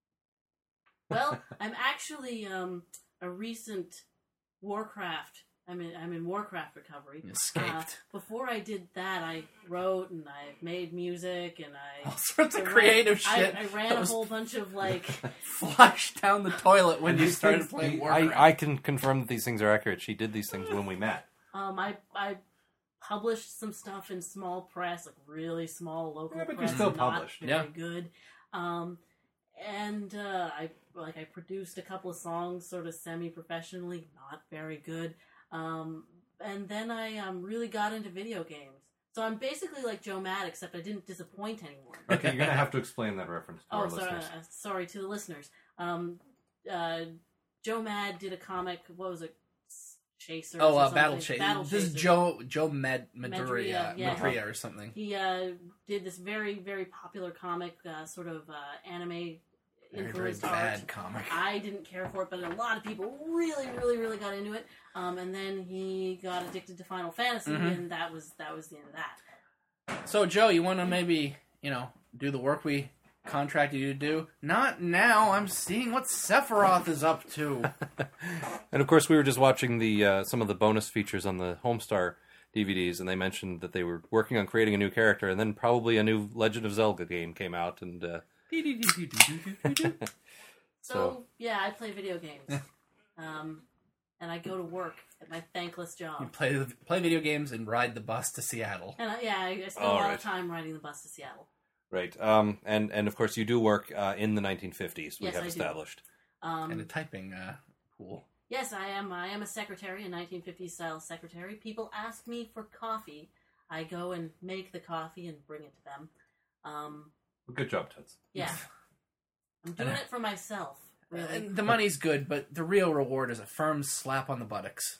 Well, I'm actually a recent Warcraft. I'm in Warcraft recovery. You escaped. Before I did that, I wrote and I made music and All I sorts of creative shit. I ran that a was whole bunch of like. flushed down the toilet when you These started things- playing Warcraft. I can confirm that these things are accurate. She did these things when we met. I published some stuff in small press, like really small local Yeah, but you press. still not published. very Yeah. good. And I produced a couple of songs, sort of semi-professionally, not very good. And then I really got into video games. So I'm basically like Joe Mad, except I didn't disappoint anyone. Okay, you're gonna have to explain that reference to our listeners. Sorry to the listeners. Joe Mad did a comic. What was it? Chaser. Oh, or something. Battle Chaser. Battle This is Chaser. Joe Maduria, yeah. Madria or something. He did this very, very popular comic, sort of anime Very, very influenced bad art. comic. I didn't care for it, but a lot of people really, really, really got into it. And then he got addicted to Final Fantasy, and that was the end of that. So, Joe, you want to maybe, do the work we contracted you to do? Not now. I'm seeing what Sephiroth is up to. And of course, we were just watching the some of the bonus features on the Homestar DVDs, and they mentioned that they were working on creating a new character, and then probably a new Legend of Zelda game came out, and So yeah, I play video games. and I go to work at my thankless You job. play video games and ride the bus to Seattle. And I spend a All lot right. of time riding the bus to Seattle. Right. And of course you do work in the 1950s. We Yes, have I do. established. And a typing pool. Yes, I am. I am a secretary, a 1950s style secretary. People ask me for coffee. I go and make the coffee and bring it to them. Good job, Toots. Yeah, I'm doing it for myself. Really. And the money's good, but the real reward is a firm slap on the buttocks.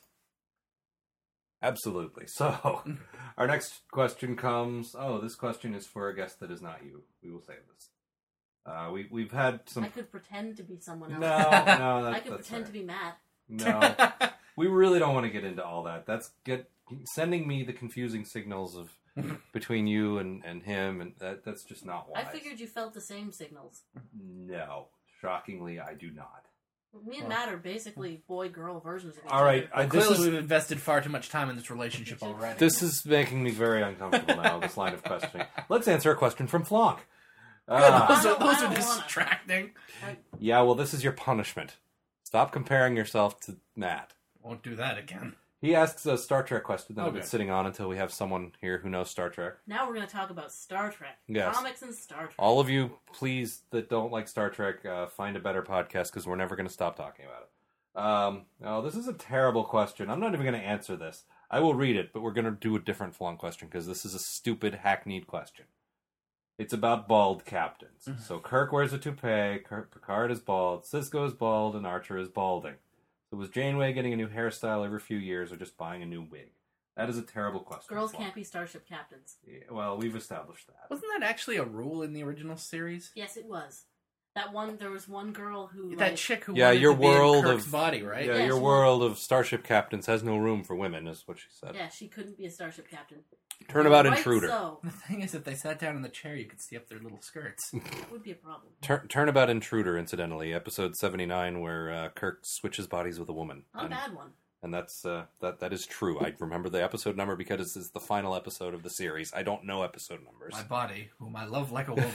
Absolutely. So, our next question comes. Oh, this question is for a guest that is not you. We will save this. We've had some. I could pretend to be someone else. No, no, I could pretend to be Matt. No, we really don't want to get into all that. That's sending me the confusing signals of between you and him, and that's just not wise. I figured you felt the same signals. No, shockingly, I do not. Me and Matt are basically boy-girl versions of each All right, other. Clearly, we've invested far too much time in this relationship already. This is making me very uncomfortable now. This line of questioning. Let's answer a question from Flonk. Those I are don't wanna. distracting. Yeah, well, this is your punishment. Stop comparing yourself to Matt. Won't do that again. He asks a Star Trek question that I've been Okay. sitting on until we have someone here who knows Star Trek. Now we're going to talk about Star Trek. Yes. Comics and Star Trek. All of you, please, that don't like Star Trek, find a better podcast because we're never going to stop talking about it. Oh, this is a terrible question. I'm not even going to answer this. I will read it, but we're going to do a different Flonk question because this is a stupid, hackneyed question. It's about bald captains. So Kirk wears a toupee, Picard is bald, Sisko is bald, and Archer is balding. So was Janeway getting a new hairstyle every few years or just buying a new wig? That is a terrible question. Girls Flonk. can't be starship captains. Yeah, well, we've established that. Wasn't that actually a rule in the original series? Yes, it was. There was one girl who... That like, chick who Yeah, wanted your to be in world Kirk's of- body, right? Yeah, Yeah, your she- world of starship captains has no room for women, is what she said. Yeah, she couldn't be a starship captain. Turnabout Right intruder. So, The thing is, if they sat down in the chair, you could see up their little skirts. that would be a problem. Turnabout intruder, incidentally, episode 79, where Kirk switches bodies with a woman. Not a bad one. And that's that is true. I remember the episode number because it's the final episode of the series. I don't know episode numbers. My body, whom I love like a woman.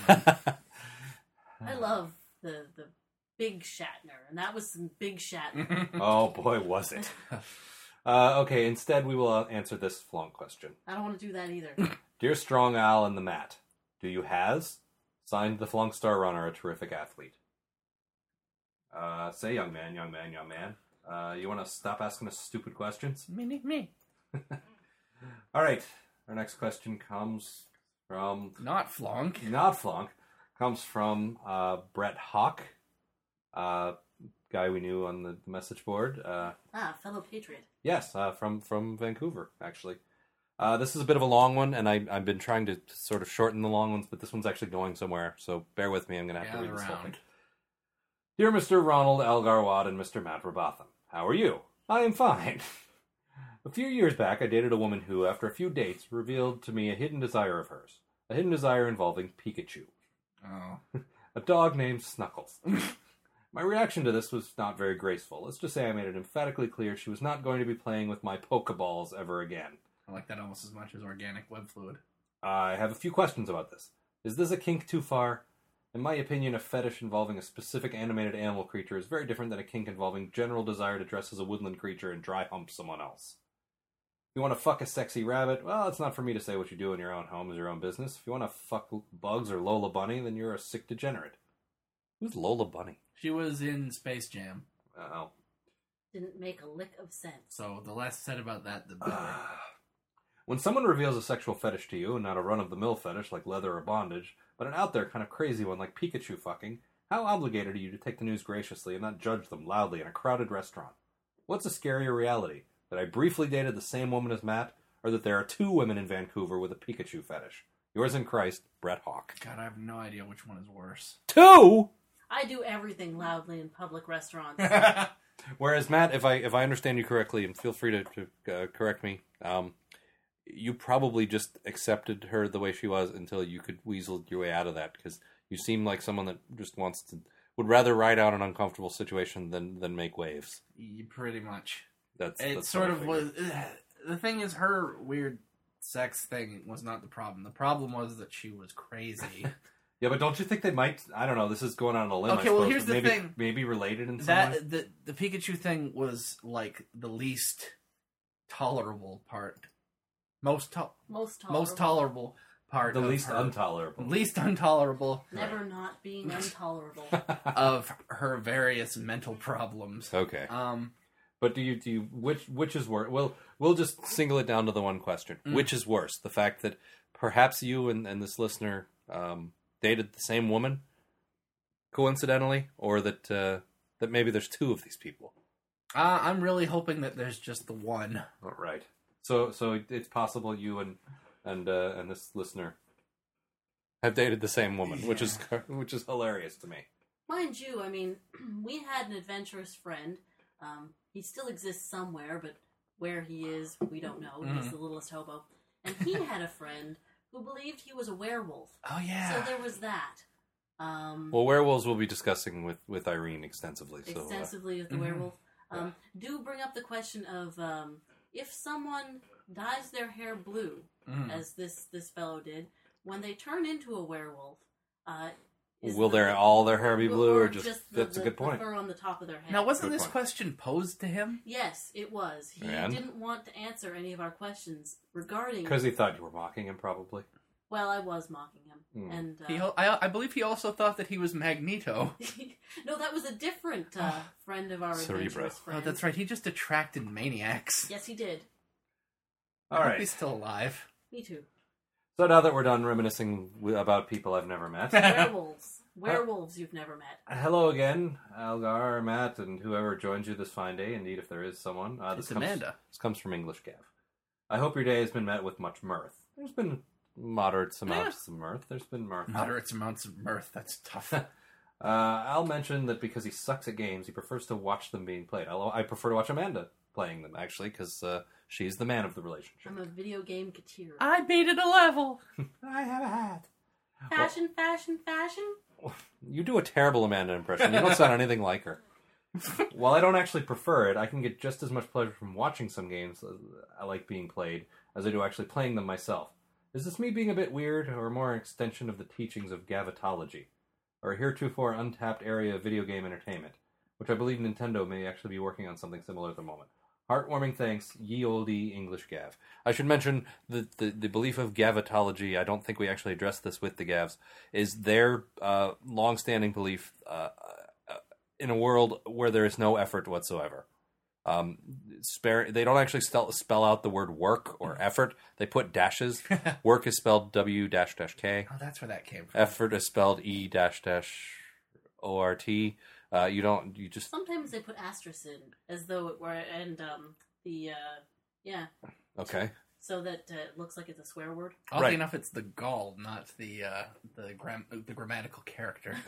I love the Big Shatner, and that was some Big Shatner. Oh boy, was it. Okay, instead we will answer this Flonk question. I don't want to do that either. Dear Strong Al and the Matt, do you has? Signed the Flonk Star Runner, a terrific athlete. Say young man. You want to stop asking us stupid questions? Me. All right, our next question comes from... Not Flonk. Not Flonk. Comes from Brett Hawk, guy we knew on the message board. Fellow patriot. Yes, from Vancouver, actually. This is a bit of a long one, and I've been trying to sort of shorten the long ones, but this one's actually going somewhere, so bear with me. I'm going to have to read this whole thing. Dear Mr. Ronald Elgarwad and Mr. Matt Robotham, how are you? I am fine. A few years back, I dated a woman who, after a few dates, revealed to me a hidden desire of hers. A hidden desire involving Pikachu. Oh. A dog named Snuckles. My reaction to this was not very graceful. Let's just say I made it emphatically clear she was not going to be playing with my Pokeballs ever again. I like that almost as much as organic web fluid. I have a few questions about this. Is this a kink too far? In my opinion, a fetish involving a specific animated animal creature is very different than a kink involving general desire to dress as a woodland creature and dry hump someone else. If you want to fuck a sexy rabbit, well, it's not for me to say what you do in your own home is your own business. If you want to fuck Bugs or Lola Bunny, then you're a sick degenerate. Who's Lola Bunny? She was in Space Jam, Oh. Didn't make a lick of sense. so the less said about that, the better. When someone reveals a sexual fetish to you, and not a run-of-the-mill fetish like leather or bondage, but an out-there kind of crazy one like Pikachu fucking, how obligated are you to take the news graciously and not judge them loudly in a crowded restaurant? What's a scarier reality? That I briefly dated the same woman as Matt, or that there are two women in Vancouver with a Pikachu fetish? Yours in Christ, Brett Hawk. God, I have no idea which one is worse. Two? I do everything loudly in public restaurants. Whereas Matt, if I understand you correctly, and feel free to correct me, you probably just accepted her the way she was until you could weasel your way out of that, because you seem like someone that just would rather ride out an uncomfortable situation than make waves. Pretty much. That's It what sort I of figured. was. The thing is, her weird sex thing was not the problem. The problem was that she was crazy. Yeah, but don't you think they might? I don't know. This is going on a limb. Okay, I well, suppose, here's but the maybe, thing. Maybe related in some way. That the Pikachu thing was like the least tolerable part, most tolerable part, The of least her, intolerable. least intolerable Never not being intolerable. of her various mental problems. Okay. Um, But do you which is worse? Well, we'll just single it down to the one question. Which is worse? The fact that perhaps you and this listener dated the same woman coincidentally, or that that maybe there's two of these people. I'm really hoping that there's just the one. Oh, right. So it's possible you and this listener have dated the same woman, which is hilarious to me. Mind you, I mean, we had an adventurous friend. He still exists somewhere, but where he is, we don't know. He's the littlest hobo. And he had a friend who believed he was a werewolf. Oh yeah. So there was that. Well, werewolves we'll be discussing with Irene extensively. Extensively with the werewolf. Do bring up the question of if someone dyes their hair blue, as this fellow did, when they turn into a werewolf, Will all their hair be blue, or just that's a good point. The fur on the top of their head. Now, wasn't Good this point. question posed to him? Yes, it was. He And? didn't want to answer any of our questions regarding. Because he thought you were mocking him, probably. Well, I was mocking him, and I believe he also thought that he was Magneto. no, that was a different friend of our Cerebro. adventurous friend. Oh, that's right. He just attracted maniacs. Yes, he did. All I hope right. he's still alive. Me too. So now that we're done reminiscing about people I've never met, Werewolves you've never met. hello again, Algar, Matt, and whoever joins you this fine day. Indeed, if there is someone. It's Amanda. This comes from English Gav. I hope your day has been met with much mirth. There's been moderate amounts of mirth. There's been mirth. Moderate amounts of mirth. That's tough. I'll mention that because he sucks at games, he prefers to watch them being played. I prefer to watch Amanda playing them, actually, because she's the man of the relationship. I'm a video game katir. I beat it a level. I have a hat. Fashion, fashion, fashion. You do a terrible Amanda impression. You don't sound anything like her. While I don't actually prefer it, I can get just as much pleasure from watching some games I like being played as I do actually playing them myself. Is this me being a bit weird, or more an extension of the teachings of Gavatology, or a heretofore untapped area of video game entertainment, which I believe Nintendo may actually be working on something similar at the moment? Heartwarming thanks, ye olde English Gav. I should mention the belief of Gavatology, I don't think we actually addressed this with the Gavs, is their long-standing belief in a world where there is no effort whatsoever. They don't actually spell out the word work or effort. They put dashes. Work is spelled W-K. Oh, that's where that came from. Effort is spelled E-O-R-T. You just... Sometimes they put asterisks in as though it were, and Okay. so that it looks like it's a swear word. Oddly Right. enough, it's the gall, not the grammatical character.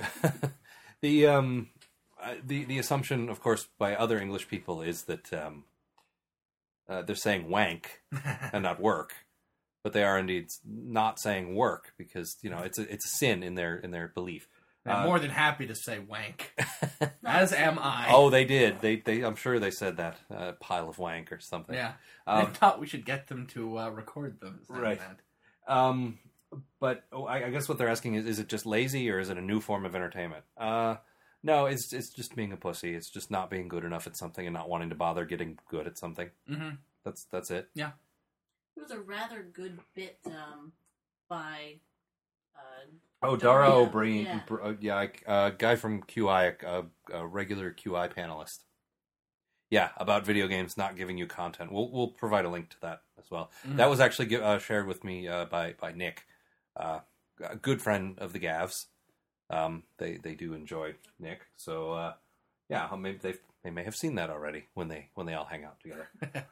The assumption, of course, by other English people is that they're saying wank and not work, but they are indeed not saying work because it's a sin in their belief. I'm more than happy to say wank, as am I. Oh, they did. They I'm sure they said that pile of wank or something. Yeah. I thought we should get them to record them. Right. That. But I guess what they're asking is it just lazy or is it a new form of entertainment? No, it's just being a pussy. It's just not being good enough at something and not wanting to bother getting good at something. Mm-hmm. That's it. Yeah. It was a rather good bit by. Dara Daria, O'Brien, guy from QI, a regular QI panelist. Yeah, about video games not giving you content. We'll provide a link to that as well. Mm-hmm. That was actually shared with me by Nick, a good friend of the Gavs. They do enjoy Nick, so maybe they may have seen that already when they all hang out together.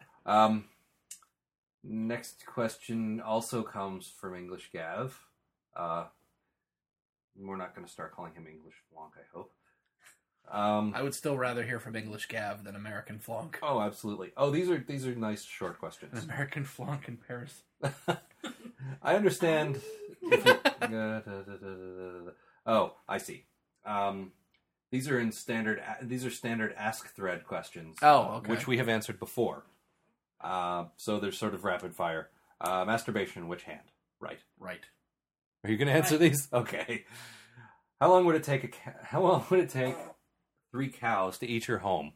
Next question also comes from English Gav. We're not going to start calling him English Flonk, I hope. I would still rather hear from English Gav than American Flonk. Oh, absolutely. Oh, these are nice short questions. American Flonk in Paris. I understand. Oh, I see. These are standard Ask Thread questions. Oh, okay. Which we have answered before. So they're sort of rapid fire. Masturbation, which hand? Right. Right. Are you going to answer these? Okay. How long would it take How long would it take 3 cows to eat your home?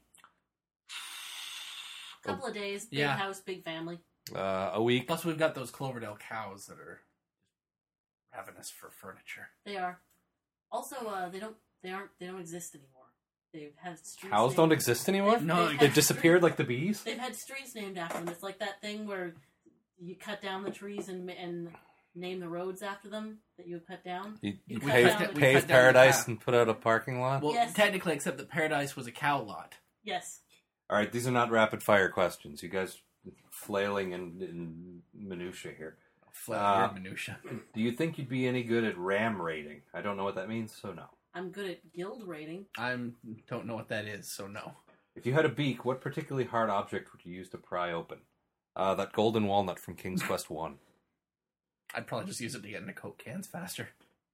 Couple of days, big Yeah. house, big family. A week. Plus, we've got those Cloverdale cows that are ravenous for furniture. They are. Also, they don't exist anymore. They've had streets. Cows don't exist anymore? No, they've They had disappeared like the bees? They've had streets named after them. It's like that thing where you cut down the trees and name the roads after them that you cut down. You You cut pave, down the- we pave cut down the Paradise path. and put out a parking lot? Well, Yes. technically, except that Paradise was a cow lot. Yes. All right, these are not rapid fire questions. You guys flailing in minutia here. Flat minutia. Do you think you'd be any good at RAM rating? I don't know what that means, so no. I'm good at guild rating. I don't know what that is, so no. If you had a beak, what particularly hard object would you use to pry open? That golden walnut from King's Quest 1. I'd probably just use it to get into Coke cans faster.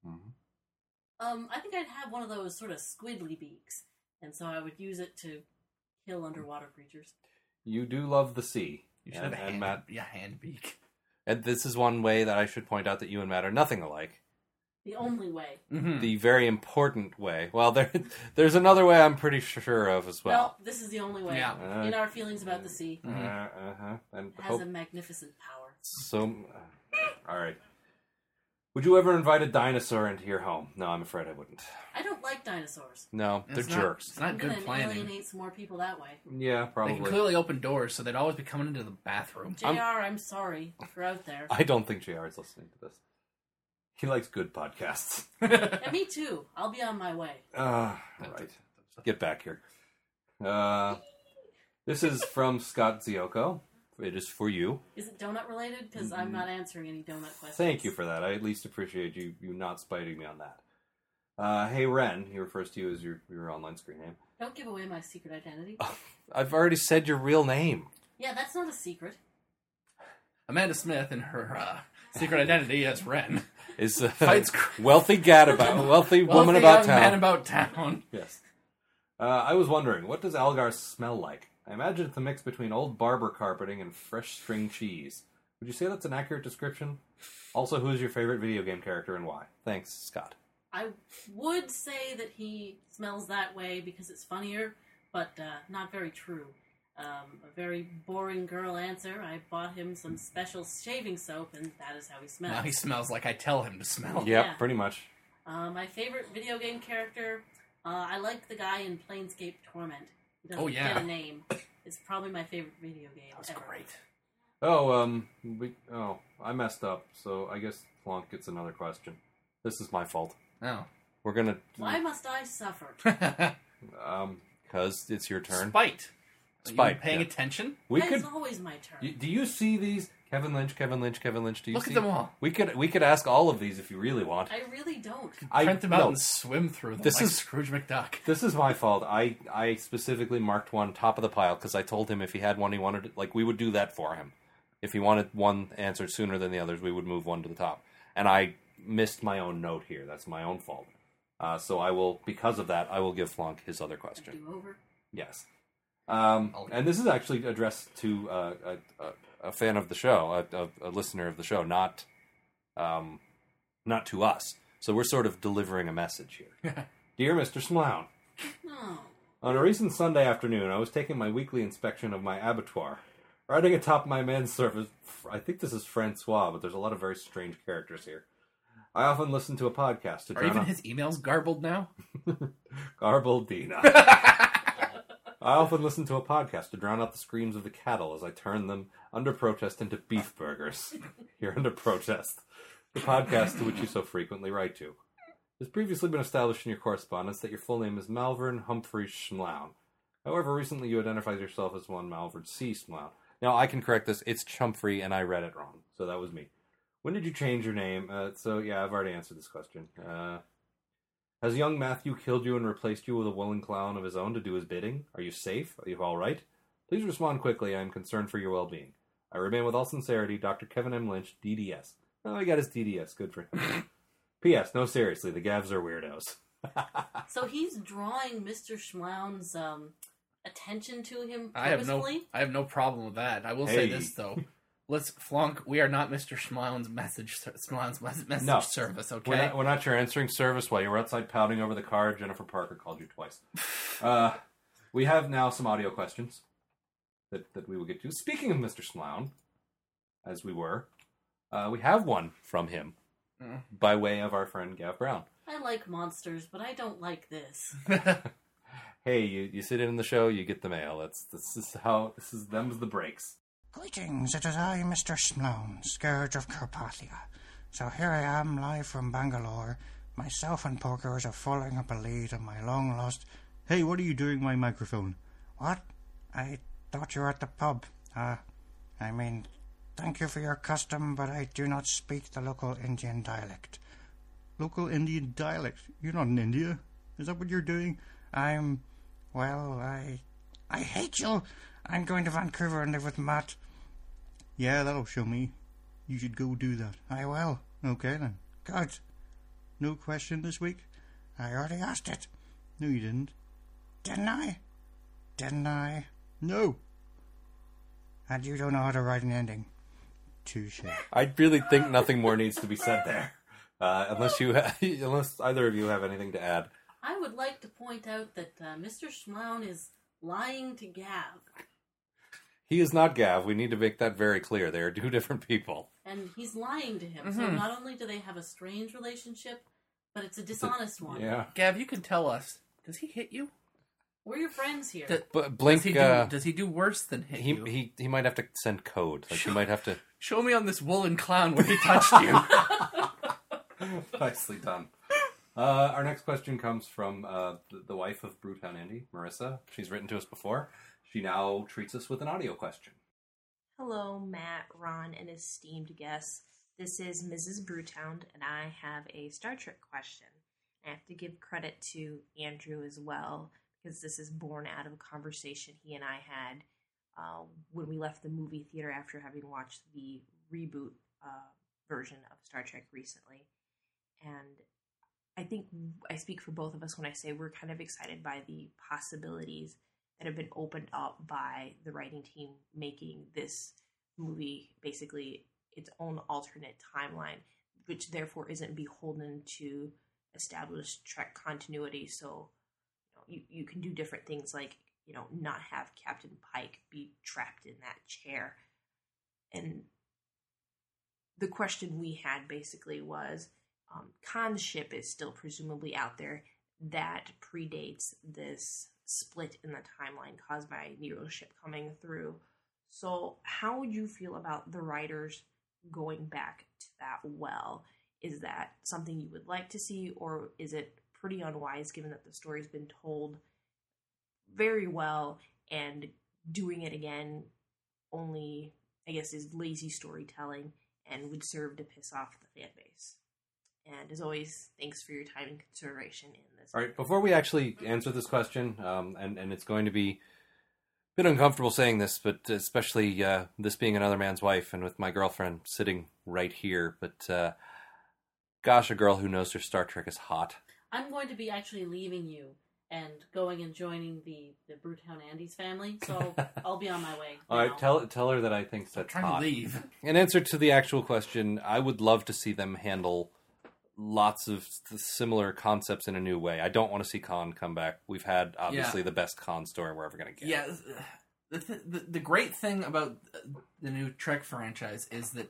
I think I'd have one of those sort of squiddly beaks, and so I would use it to kill underwater creatures. You do love the sea. You should have a hand, Matt. hand beak. And this is one way that I should point out that you and Matt are nothing alike. The only way. The very important way. Well, there's another way I'm pretty sure of as well. No, this is the only way. Yeah. In our feelings about the sea, And it has a magnificent power. all right. Would you ever invite a dinosaur into your home? No, I'm afraid I wouldn't. I don't like dinosaurs. No, they're It's not- jerks. It's not I'm good gonna planning. alienate some more people that way. Yeah, They probably. can clearly open doors, so they'd always be coming into the bathroom. JR, I'm sorry if you're out there. I don't think JR is listening to this. He likes good podcasts. And me too. I'll be on my way. Right. Get back here. This is from Scott Zioko. It is for you. Is it donut related? Because I'm not answering any donut questions. Thank you for that. I at least appreciate you not spiting me on that. Hey, Ren. He refers to you as your online screen name. Don't give away my secret identity. I've already said your real name. Yeah, that's not a secret. Amanda Smith and her secret identity as Ren. Is Fights wealthy wealthy woman Wealthy about young town. man about town. Yes. I was wondering, what does Algar smell like? I imagine it's a mix between old barber carpeting and fresh string cheese. Would you say that's an accurate description? Also, who is your favorite video game character and why? Thanks, Scott. I would say that he smells that way because it's funnier, but not very true. A very boring girl answer. I bought him some special shaving soap, and that is how he smells. Now he smells like I tell him to smell. Yep, Yeah. pretty much. My favorite video game character, I like the guy in Planescape Torment. He doesn't Oh, yeah. get a name. It's probably my favorite video game That was ever. great. I messed up, so I guess Flonk gets another question. This is my fault. Oh. We're gonna, Why must I suffer? because it's your turn. Spite. Are Spite, you paying yeah. attention? We That could. is always my turn. Do you see these? Kevin Lynch. Do you Look see at them all. We could ask all of these if you really want. I really don't. Print them out no, and swim through them This like is- Scrooge McDuck. This is my fault. I specifically marked one top of the pile because I told him if he had one he wanted, we would do that for him. If he wanted one answered sooner than the others, we would move one to the top. And I missed my own note here. That's my own fault. So I will, because of that, I will give Flonk his other question. Do over. Yes. And this is actually addressed to a fan of the show, a listener of the show, not to us. So we're sort of delivering a message here. Dear Mr. Smlown, No. on a recent Sunday afternoon, I was taking my weekly inspection of my abattoir. Riding atop my man's surface, I think this is Francois, but there's a lot of very strange characters here. I often listen to a podcast to Are drown even out... his emails garbled now? Garbledina. I often listen to a podcast to drown out the screams of the cattle as I turn them, under protest, into beef burgers. Here under protest. The podcast to which you so frequently write to. It has previously been established in your correspondence that your full name is Malvern Humphrey Schmlown. However, recently you identified yourself as one Malvern C. Schmlown. Now, I can correct this. It's Chumphrey, and I read it wrong. So that was me. When did you change your name? I've already answered this question. Has young Matthew killed you and replaced you with a willing clown of his own to do his bidding? Are you safe? Are you all right? Please respond quickly. I am concerned for your well-being. I remain with all sincerity, Dr. Kevin M. Lynch, DDS. Oh, he got his DDS. Good for him. P.S. No, seriously. The Gavs are weirdos. So he's drawing Mr. Schmlown's attention to him I have purposefully? no problem with that. I will Hey. say this though. Let's flunk. We are not Mr. Schmlown's message No. service, okay? We're not your answering service while you were outside pouting over the car. Jennifer Parker called you twice. We have now some audio questions that we will get to. Speaking of Mr. Schmlown, as we were, we have one from him by way of our friend Gav Brown. I like monsters, but I don't like this. Hey, you sit in the show, you get the mail. Them's the breaks. Greetings, it is I, Mr. Schmlown, Scourge of Carpathia. So here I am, live from Bangalore. Myself and Pokers are following up a lead on my long-lost... Hey, what are you doing my microphone? What? I thought you were at the pub. Thank you for your custom, but I do not speak the local Indian dialect. Local Indian dialect? You're not in India. Is that what you're doing? I hate you. I'm going to Vancouver and live with Matt. Yeah, that'll show me. You should go do that. I will. Okay then. Good. No question this week? I already asked it. No, you didn't. Didn't I? Didn't I? No. And you don't know how to write an ending. Touche. I really think nothing more needs to be said there. Unless either of you have anything to add. I would like to point out that Mr. Schmlown is lying to Gav. He is not Gav. We need to make that very clear. They are two different people. And he's lying to him. So not only do they have a strange relationship, but it's a dishonest one. Yeah. Gav, you can tell us. Does he hit you? We're your friends here. But Blink, does he do worse than hit you? He might have to send code. Like he might have to show me on this woolen clown where he touched you. Nicely done. Our next question comes from the wife of Brewtown Andy, Marissa. She's written to us before. She now treats us with an audio question. Hello, Matt, Ron, and esteemed guests. This is Mrs. Brewtown, and I have a Star Trek question. I have to give credit to Andrew as well, because this is born out of a conversation he and I had when we left the movie theater after having watched the reboot version of Star Trek recently. And I think I speak for both of us when I say we're kind of excited by the possibilities that have been opened up by the writing team making this movie basically its own alternate timeline, which therefore isn't beholden to established Trek continuity. So you can do different things like, not have Captain Pike be trapped in that chair. And the question we had basically was, Khan's ship is still presumably out there. That predates this split in the timeline caused by Nero's ship coming through. So how would you feel about the writers going back to that well? Is that something you would like to see, or is it pretty unwise given that the story's been told very well, and doing it again only, I guess, is lazy storytelling and would serve to piss off the fan base? And as always, thanks for your time and consideration in this. All right, before we actually answer this question, and it's going to be a bit uncomfortable saying this, but especially this being another man's wife and with my girlfriend sitting right here, but gosh, a girl who knows her Star Trek is hot. I'm going to be actually leaving you and going and joining the Brewtown Andy's family, so I'll be on my way. All right, tell her that I think that's trying hot. To leave. In answer to the actual question, I would love to see them handle lots of similar concepts in a new way. I don't want to see Khan come back. We've had, obviously, the best Khan story we're ever going to get. Yeah, the great thing about the new Trek franchise is that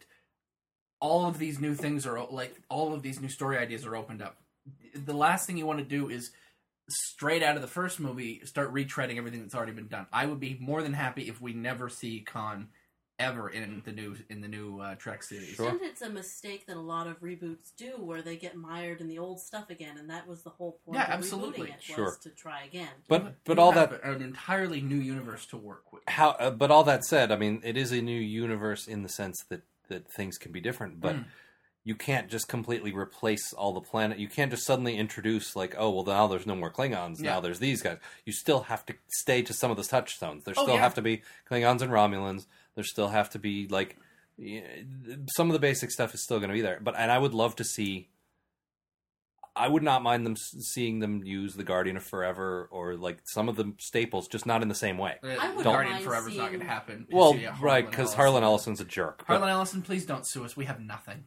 all of these new things are, all of these new story ideas are opened up. The last thing you want to do is, straight out of the first movie, start retreading everything that's already been done. I would be more than happy if we never see Khan ever in the new Trek series. Sure. And it's a mistake that a lot of reboots do, where they get mired in the old stuff again, and that was the whole point of rebooting it, was to try again. But all that, an entirely new universe to work with. But all that said, I mean, it is a new universe in the sense that things can be different, but you can't just completely replace all the planet. You can't just suddenly introduce, now there's no more Klingons. Yeah. Now there's these guys. You still have to stay to some of the touchstones. There still have to be Klingons and Romulans. There still have to be, some of the basic stuff is still going to be there. And I would love to see... I would not mind them seeing them use the Guardian of Forever or like some of the staples, just not in the same way. I would Guardian mind Forever's not seeing- going to happen. Well, Yeah, right, because Harlan Ellison's a jerk. but- Harlan Ellison, please don't sue us. We have nothing.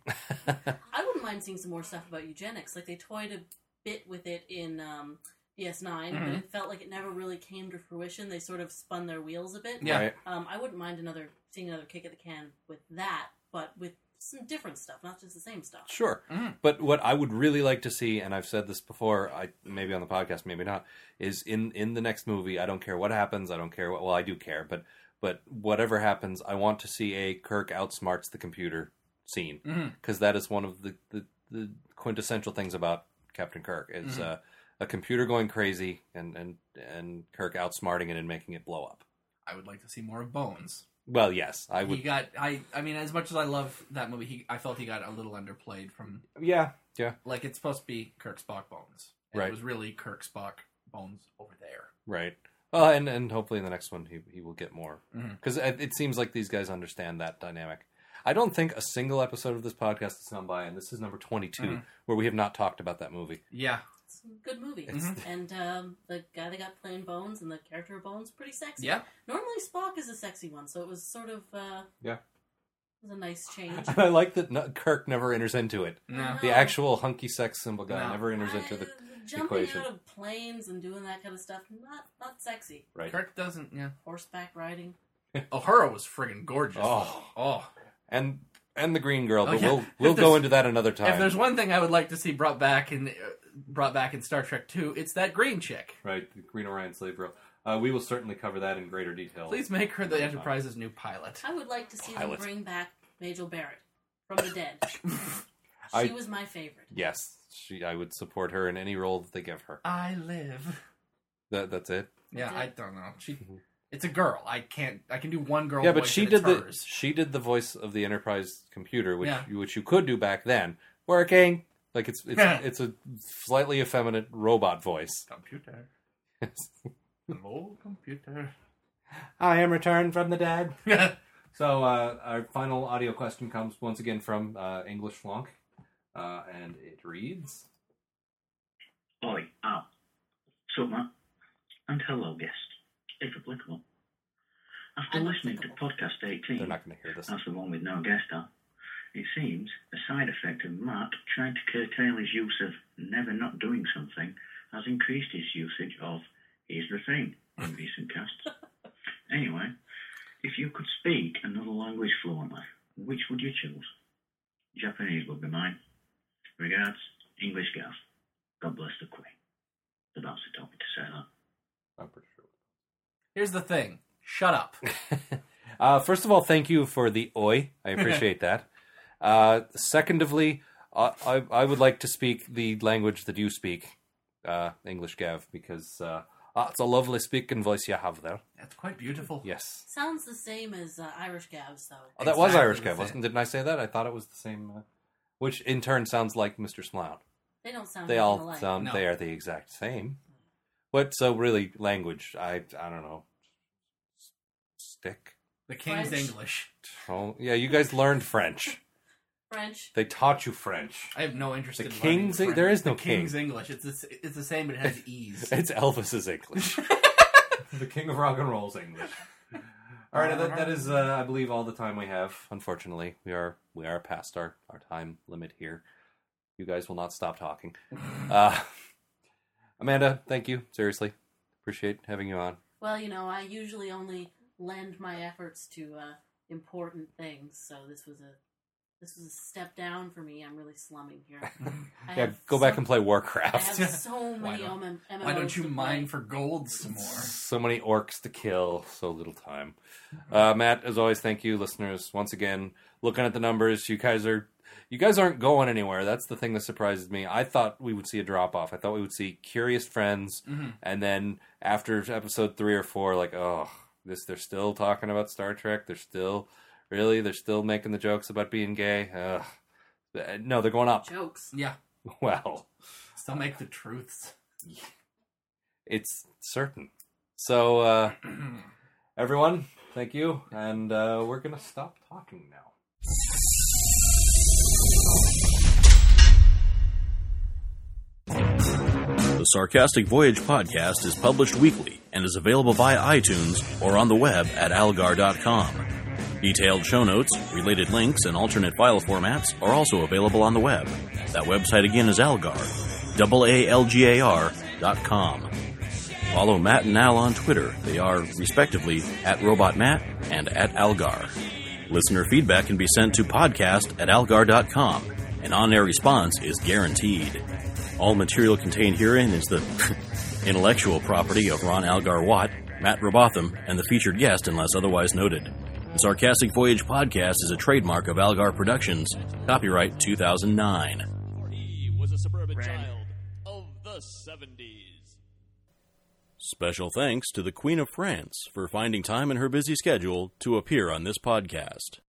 I wouldn't mind seeing some more stuff about eugenics. Like they toyed a bit with it in DS9, but it felt like it never really came to fruition. They sort of spun their wheels a bit. Yeah. Right. I wouldn't mind seeing another kick at the can with that, but with some different stuff, not just the same stuff. Sure. But what I would really like to see, and I've said this before, maybe on the podcast, maybe not, is in the next movie, I don't care what happens, I don't care what, well, I do care, but whatever happens, I want to see a Kirk outsmarts the computer scene. Because that is one of the quintessential things about Captain Kirk, is a computer going crazy and Kirk outsmarting it and making it blow up. I would like to see more of Bones. Well, yes, I would. I mean, as much as I love that movie, I felt he got a little underplayed from... Yeah. Like, it's supposed to be Kirk, Spock, Bones. And Right. It was really Kirk, Spock, Bones over there. Right. Well, and hopefully in the next one he will get more. Because it seems like these guys understand that dynamic. I don't think a single episode of this podcast has gone by, and this is number 22, where we have not talked about that movie. Yeah. It's a good movie. And the guy that got playing Bones and the character of Bones, pretty sexy. Yeah. Normally Spock is a sexy one, so it was sort of Yeah. it was a nice change. And I like that Kirk never enters into it. No. The actual hunky sex symbol guy No. never enters into the Jumping equation. out of planes and doing that kind of stuff, not sexy. Right. Kirk doesn't, yeah. Horseback riding. Uhura was friggin' gorgeous. Oh. And the Green Girl, but yeah. we'll If go there's- into that another time. If there's one thing I would like to see brought back in Star Trek 2, it's that green chick. Right, the Green Orion slave girl. We will certainly cover that in greater detail. Please make her the Enterprise's new pilot. I would like to see Pilot. them bring back Majel Barrett from the dead. I- She was my favorite. Yes, I would support her in any role that they give her. I live. That's it. Yeah, I don't know. It's a girl. I can do one girl. Yeah, but voice she and did it's hers. the voice of the Enterprise computer, which Yeah. which you could do back then. Working like it's a slightly effeminate robot voice. Computer. Hello, computer. I am returned from the dead. So our final audio question comes once again from English Flonk, and it reads: Oi, Al. Sup, Matt? And hello, guest, if applicable. After listening to podcast 18, They're not going to hear this. that's the one with no guest on, it seems a side effect of Matt trying to curtail his use of never not doing something has increased his usage of here's the thing in recent casts. Anyway, if you could speak another language fluently, which would you choose? Japanese would be mine. Regards, English Gav. God bless the Queen. The bouncer told me to say that. I'm pretty sure. Here's the thing. Shut up. First of all, thank you for the oi. I appreciate that. Secondly, I would like to speak the language that you speak, English Gav, because it's a lovely speaking voice you have there. That's quite beautiful. Yes. Sounds the same as Irish Gavs, though. Oh, that was Exactly Irish the Gav, same. wasn't? Didn't I say that? I thought it was the same. Which in turn sounds like Mr. Sloan. They don't sound They anything all alike. sound. No. They are the exact same. But so really, language. I don't know. Stick. The King's French. English. Oh yeah, you guys learned French. French. They taught you French. I have no interest The in King's learning French. there is no the King's king. English. It's the same, but it has E's. It's Elvis's English. The King of Rock and Roll's English. All right, that is, I believe, all the time we have. Unfortunately, we are past our time limit here. You guys will not stop talking. Amanda, thank you. Seriously, appreciate having you on. Well, I usually only lend my efforts to important things, so this was a step down for me. I'm really slumming here. I Yeah, have go back so- and play I Warcraft. have so many MMOs. Why don't you to mine play. for gold some more? So many orcs to kill, so little time. Matt, as always, thank you, listeners. Once again, looking at the numbers, you guys aren't going anywhere. That's the thing that surprises me. I thought we would see a drop off. I thought we would see Curious Friends, and then after episode 3 or 4, like, they're still talking about Star Trek. They're still making the jokes about being gay. No, they're going up. Jokes. Yeah. Well, Still make the truths. it's certain. So, everyone, thank you, and we're gonna stop talking now. The Sarcastic Voyage podcast is published weekly and is available via iTunes or on the web at algar.com. Detailed show notes, related links, and alternate file formats are also available on the web. That website again is algar, ALGAR.com. Follow Matt and Al on Twitter. They are, respectively, @RobotMatt and @Algar. Listener feedback can be sent to podcast@algar.com. An on-air response is guaranteed. All material contained herein is the intellectual property of Ron Algar Watt, Matt Robotham, and the featured guest unless otherwise noted. The Sarcastic Voyage podcast is a trademark of Algar Productions. Copyright 2009. He was a suburban child of the 70s. Special thanks to the Queen of France for finding time in her busy schedule to appear on this podcast.